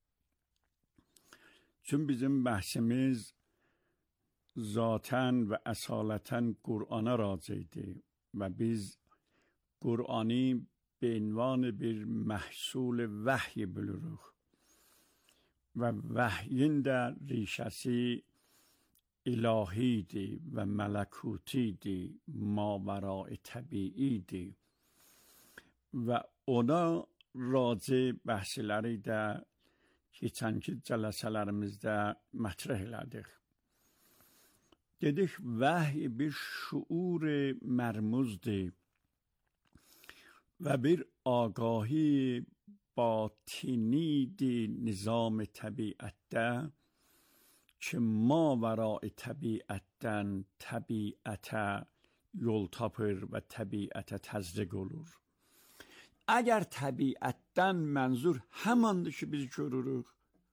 چون bizim بحثimiz ذاتاً و اصالتاً قرآن'a راجعdir و biz قرآنی به عنوان bir محصول وحی bilirik و وحیین در ریشəsi الهیdir və mələkutidir, mavərai təbiidir və ona raci bəhsləri də keçənki cələsələrimizdə mətrəh elədik. Dedik, vəhy bir şuur mərmuzdir və bir ağahi batinidir nizam təbiətdə که ما ورای طبیعتن طبیعت یول تاپر و طبیعت تزده گلور. اگر طبیعتن منظور همانده که biz görürük,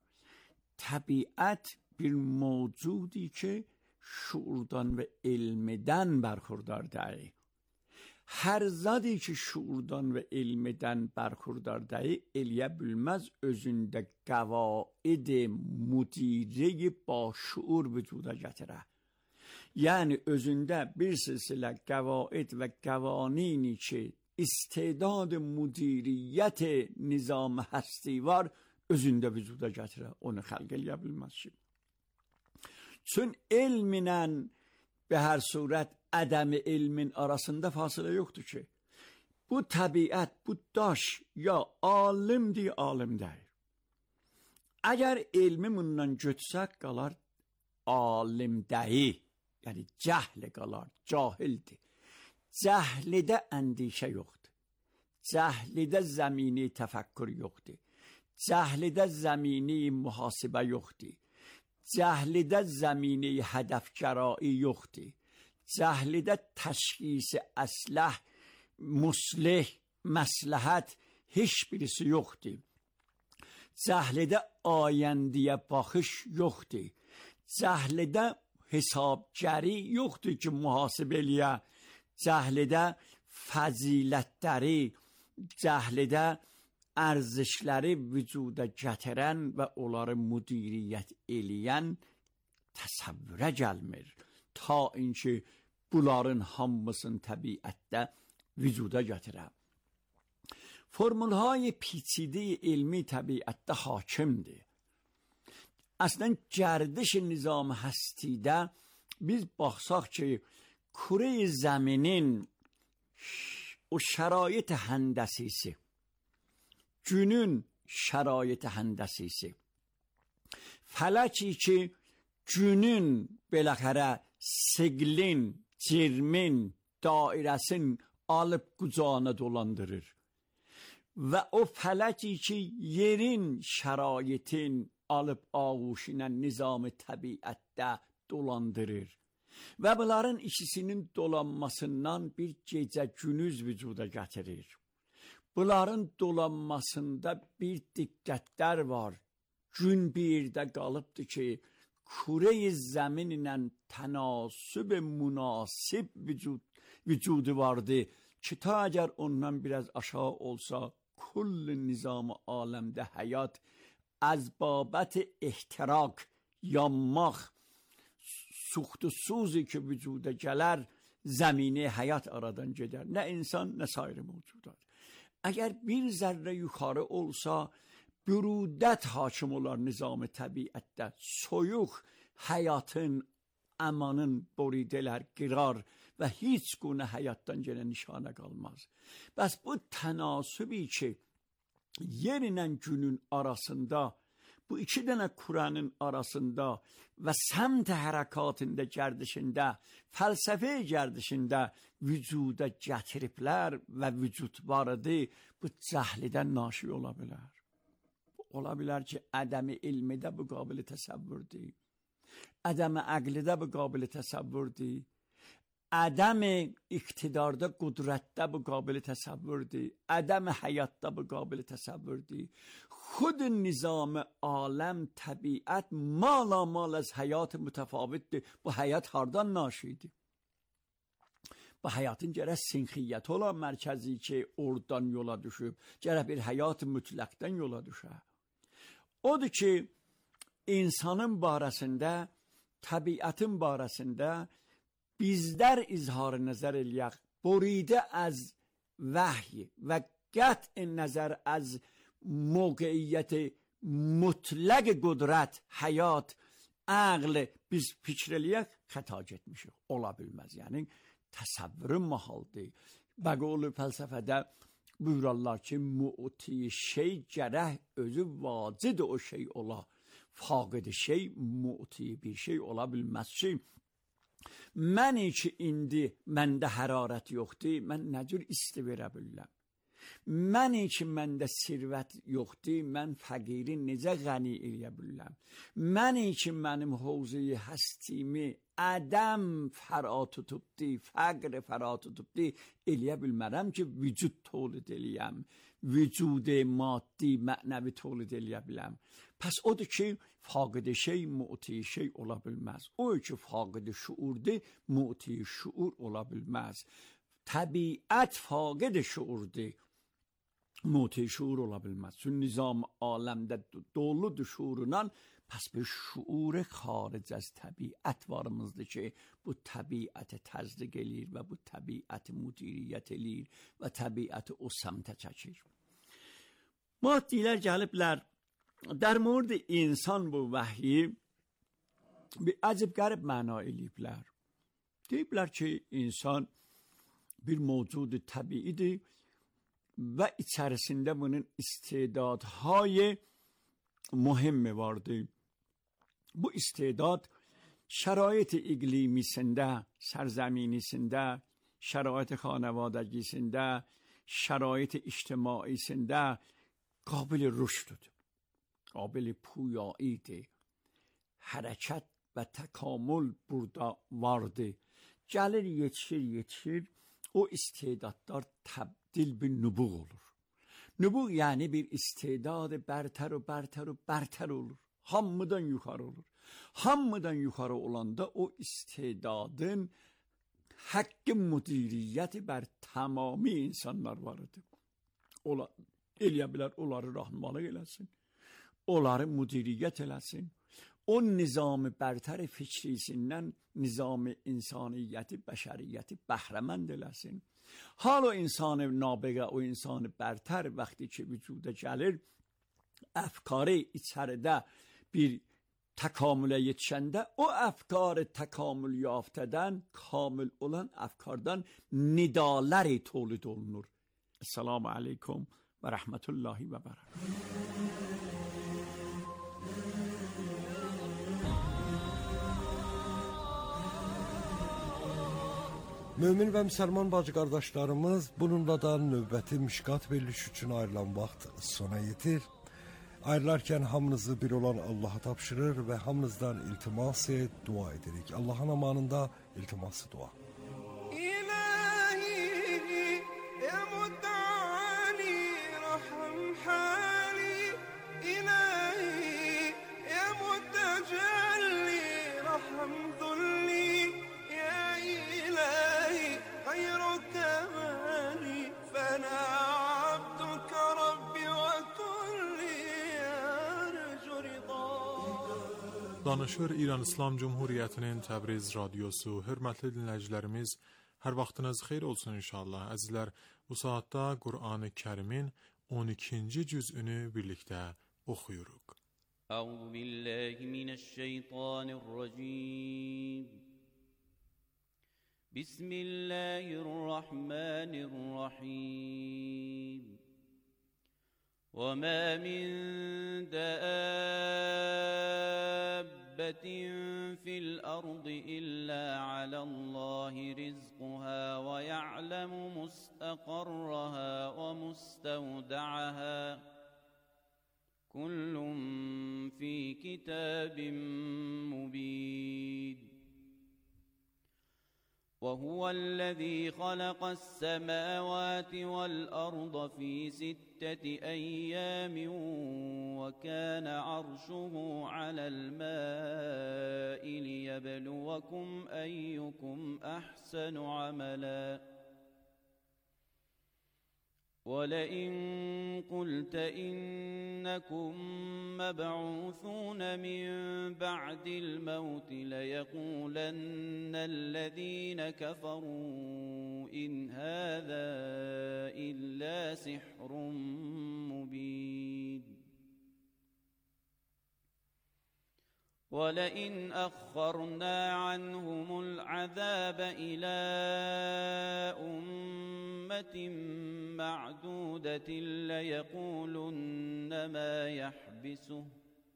طبیعت bir موجودی که şuurdan ve ilmeden برخوردارdır. Her zadi ki şuurdan ve ilmeden برخوردارdır, eləyə bilməz özündə qavaid müdirə با şuur vücuda gətirə. Yəni özündə bir silsilə qavaid və qavanini ki istedad müdiriyyət nizam həsti var, özündə vücuda gətirə. Onu xəlq eləyə bilməz ki. Çün elminlə به هر صورت عدم علم arasında fasılə yoxdur ki. Bu təbiət, bu daş ya alimdir, alim deyil. Əgər elmi bundan götsək qalar alim deyil. Yəni cəhli qalar, cahildir. Cəhlidə əndişə yoxdur. Cəhlidə zəmini təfəkkür yoxdur. Cəhlidə zəmini mühasibə yoxdur. Cəhlidə zəmini hədəfgərai yoxdur. Cəhlidə təşxis əsləh, muslih, məsləhət heç birisi yoxdur. Cəhlidə ayəndiyə baxış yoxdur. Cəhlidə hesabgəri yoxdur ki, mühasibə eləyə. Cəhlidə fəzilətləri, cəhlidə ərzişləri vücuda gətirən və onları müdiriyyət eləyən təsəvvürə gəlmir. Ta inki bunların hamısını təbiətdə vücuda gətirə. Formulهای پیچیده علمی طبیعت حاکمdir. Əslən گردش nizam həstidə biz baxsaq ki, kure zəminin o şərait həndəsisi, günün şərait həndəsisi, fələki ki, günün beləxərə siglin, cirmin, dairəsin alıb qucağına dolandırır. Və o fələki ki, yerin şəraitin alıb ağuşinə nizam-ı təbiətdə dolandırır. Və bunların ikisinin dolanmasından bir gecə günüz vücuda gətirir. Bunların dolanmasında bir diqqətlər var. Gün bir yerdə qalıbdır ki, kure-i zəmin ilə tənasüb münasib vücudu vardı ki, ta əgər ondan biraz aşağı olsa, kull nizam-ı aləmdə həyat az babət ehtirak, yanmaq, suxtu suzi ki vücuda gələr, زمینه həyat aradan gedər. Nə insan, nə sair mövcudat. Əgər bir zərrə yuxarı olsa, bürudət hakim olar nizam təbiətdə. Soyuq həyatın, əmanın boridələr girar və heç gune həyatdan gələn nişanə qalmaz. Bəs bu tənasübi ki, yerlə günün arasında, bu iki dənə Kur'anın arasında və səmt hərəkatında gərdişində, fəlsəfə gərdişində vücuda gətiriblər və vücud varıdır, bu cəhlidən naşi ola bilər. Ola bilər ki, ədəmi ilmidə bu qabili təsəvvürdür. Ədəmi əqlidə bu qabili təsəvvürdür. Ədəmi iqtidarda, qudrətdə bu qabili təsəvvürdür. Ədəmi həyatda bu qabili təsəvvürdür. Xud nizam aləm, təbiət malamal az həyat mütəfavitdir. Bu həyat hardan naşidir? Bu həyatın gərək sinxiyyət olan mərkəzi ki, oradan yola düşüb, gərək bir həyat mütləqdən yola düşə. Odur ki, insanın barəsində, təbiətin barəsində bizlər izhar nəzər eləyək, buridə az vəhy və qət'i nəzər az موقعیت مطلق قدرت hayat عقل biz fikr eləyək xəta getmişik. Ola bilməz. Yəni təsəvvürün mahaldır. Bəqolu fəlsəfədə buyurarlar ki, mu'ti şey gərək özü vacid o şey ola. Faqid şey mu'ti bir şey ola bilməz ki, məni ki indi məndə hərarət yoxdur, mən nə cür isti verə bilirəm. Məni ki məndə sirvət yoxdur, mən fəqiri necə qəni eləyə bilirəm. Məni ki mənim hovzayı həstimi ədəm fəra tutubdi, fəqr fəra tutubdi, eləyə bilmərəm ki vücud tolid eləyəm, vücud maddi, mənəvi tolid eləyə biləm. Pəs odur ki, faqid şey, mu'ti şey ola bilməz. O ki faqid şuurdur, mu'ti şuur ola bilməz. Təbiət faqid şuurdur, mu'ti şuur ola bilməz. Çünki nizam aləmdə doludur şuurundan, pəs bir şuur xaric az təbiət varımızdır ki, bu təbiəti təzdiq eləyir və bu təbiəti müdiriyyət eləyir və təbiəti o səmtə çəkir. Maddilər gəliblər, در مورد insan bu vəhyi bir əcib qərib məna eləyiblər. Deyiblər ki, insan bir mövcud təbiidir və içərisində bunun istedadهای mühimi vardır. Bu istedad şərait iqlimisində, sərзəminisində, şərait xanavadəgisində, şərait ictimaisində qabil rüşdüdür. قابل پویاییده حرکت و تکامل burada vardı. Gəlir yetişir o istedadlar təbdil bir nübuğ olur. Nübuğ yəni bir istedadı bərtər olur. Hamıdan yuxarı olur. Hamıdan yuxarı olanda o istedadın haqqı müdiriyyəti bər tamami insanlar vardı. Ola eləyə bilər, onları rahmanlıq eləsin. Onları müdiriyyət eləsin. O nizam bərtər fikrisindən nizam insaniyyəti, bəşəriyyəti bəhrəmənd eləsin. Hal o insanı nabiqə, o insanı bərtər vaxtı ki vücuda gəlir, əfkarı içəridə bir təkamülə yetişəndə, o əfkarı təkamül yaftədən, kamil olan əfkardan nidaləri tolid olunur. Esselamu aleykum və rəhmətullahi və bərəkətuhu. Mömin və müsəlman bacı qardaşlarımız, bununla da növbəti mişqat verilişi üçün ayrılan vaxt sona yetir. Ayrılarkən hamınızı bir olan Allaha tapşırır və hamınızdan iltiması dua edirik. Allahın amanında iltiması dua. Danışır İran İslam Cumhuriyyətinin Təbriz radiosu. Hörmətli dinləyicilərimiz, Hər vaxtınız xeyir olsun inşallah. Əzizlər, bu saatda Qur'an-ı Kərimin 12-ci cüzünü birlikdə oxuyuruq. Əuzu billahi mineşşeytanirracim. Bismillahirrahmanirrahim. وَمَا مِن دَابَّةٍ فِي الْأَرْضِ إِلَّا عَلَى اللَّهِ رِزْقُهَا وَيَعْلَمُ مُسْتَقَرَّهَا وَمُسْتَوْدَعَهَا كُلٌّ فِي كِتَابٍ مُبِينٍ وَهُوَ الَّذِي خَلَقَ السَّمَاوَاتِ وَالْأَرْضَ فِي 6 أَيَّامٍ وَكَانَ عَرْشُهُ عَلَى الْمَاءِ لِيَبْلُوَكُمْ أَيُّكُمْ أَحْسَنُ عَمَلًا وَلَئِن قُلْتَ إِنَّكُمْ مَبْعُوثُونَ مِنْ بَعْدِ الْمَوْتِ لَيَقُولَنَّ الَّذِينَ كَفَرُوا إِنْ هَذَا إِلَّا سِحْرٌ مُبِينٌ وَلَئِنْ أَخَّرْنَا عَنْهُمُ الْعَذَابَ إِلَى أُمَّةٍ مَّعْدُودَةٍ لَيَقُولُنَّ مَا يَحْبِسُهُ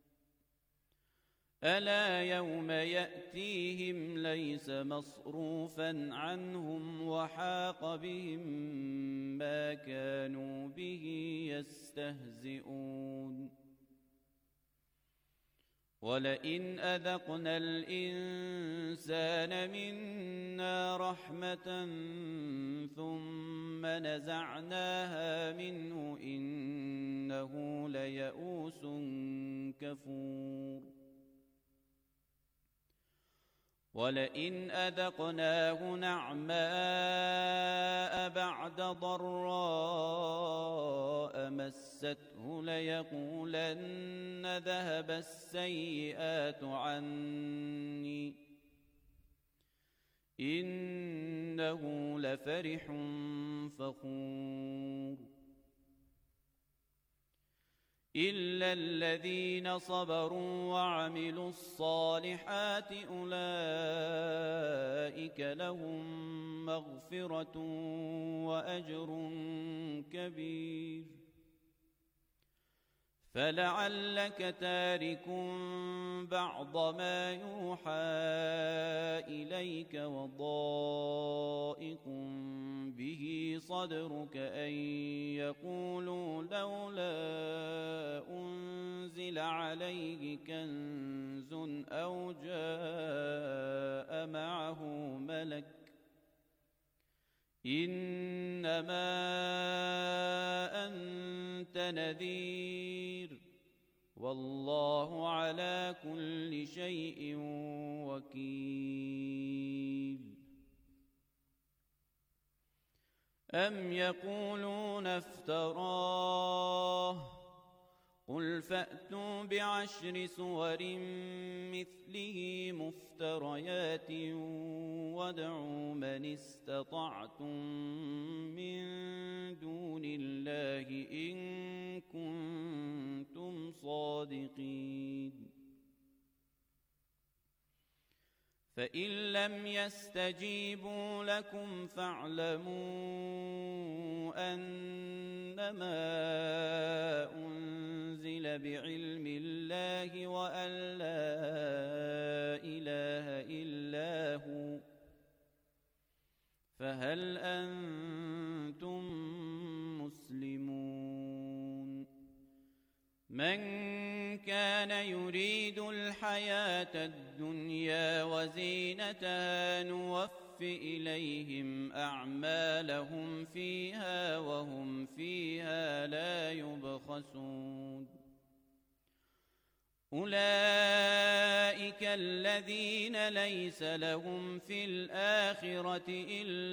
أَلَا يَوْمَ يَأْتِيهِمْ لَيْسَ مَصْرُوفًا عَنْهُمْ وَحَاقَ بِهِمْ مَا كَانُوا بِهِ يَسْتَهْزِئُونَ وَلَئِنْ أَذَقْنَا الْإِنسَانَ مِنَّا رَحْمَةً ثُمَّ نَزَعْنَاهَا مِنْهُ إِنَّهُ لَيَئُوسٌ كَفُورٌ وَلَئِنْ أَذَقْنَاهُ نَعْمَاءَ بَعْدَ ضَرَّاءَ مَسَّتْهُ لَيَقُولَنَّ ذَهَبَ السَّيِّئَاتُ عَنِّي إِنَّهُ لَفَرِحٌ فَخُورٌ إِلَّا الَّذِينَ صَبَرُوا وَعَمِلُوا الصَّالِحَاتِ أُولَئِكَ لَهُم مَّغْفِرَةٌ وَأَجْرٌ كَبِيرٌ فَلَعَلَّكَ تَارِكٌ بَعْضَ مَا يُوحَى إِلَيْكَ وَضَائِقٌ بِهِ صَدْرُكَ أَن يَقُولُوا لَوْلَا أُنزِلَ عَلَيْهِ كَنزٌ أَوْ جَاءَ مَعَهُ مَلَكٌ إِنَّمَا أَنتَ نَذِيرٌ وَاللَّهُ عَلَى كُلِّ شَيْءٍ وَكِيلٌ أَمْ يَقُولُونَ افْتَرَاهُ قُلْ فَأْتُوا بِعَشْرِ سُوَرٍ مِثْلِهِ مُفْتَرَيَاتٍ وَادْعُوا مَنِ اسْتَطَعْتُم مِّن دُونِ اللَّهِ إِن كُنتُمْ صَادِقِينَ فَإِن لَّمْ يَسْتَجِيبُوا لَكُمْ فَاعْلَمُوا أَنَّمَا أُنزِلَ بِعِلْمِ اللَّهِ وَأَن لَّا إِلَٰهَ إِلَّا هُوَ فَهَلْ أَنتُم مُّسْلِمُونَ مَن كَانَ يُرِيدُ الْحَيَاةَ الدُّنْيَا وَزِينَتَهَا نُوَفِّ إِلَيْهِمْ أَعْمَالَهُمْ فِيهَا وَهُمْ فِيهَا لَا يُبْخَسُونَ أُولَئِكَ الَّذِينَ لَيْسَ لَهُمْ فِي الْآخِرَةِ إِلَّا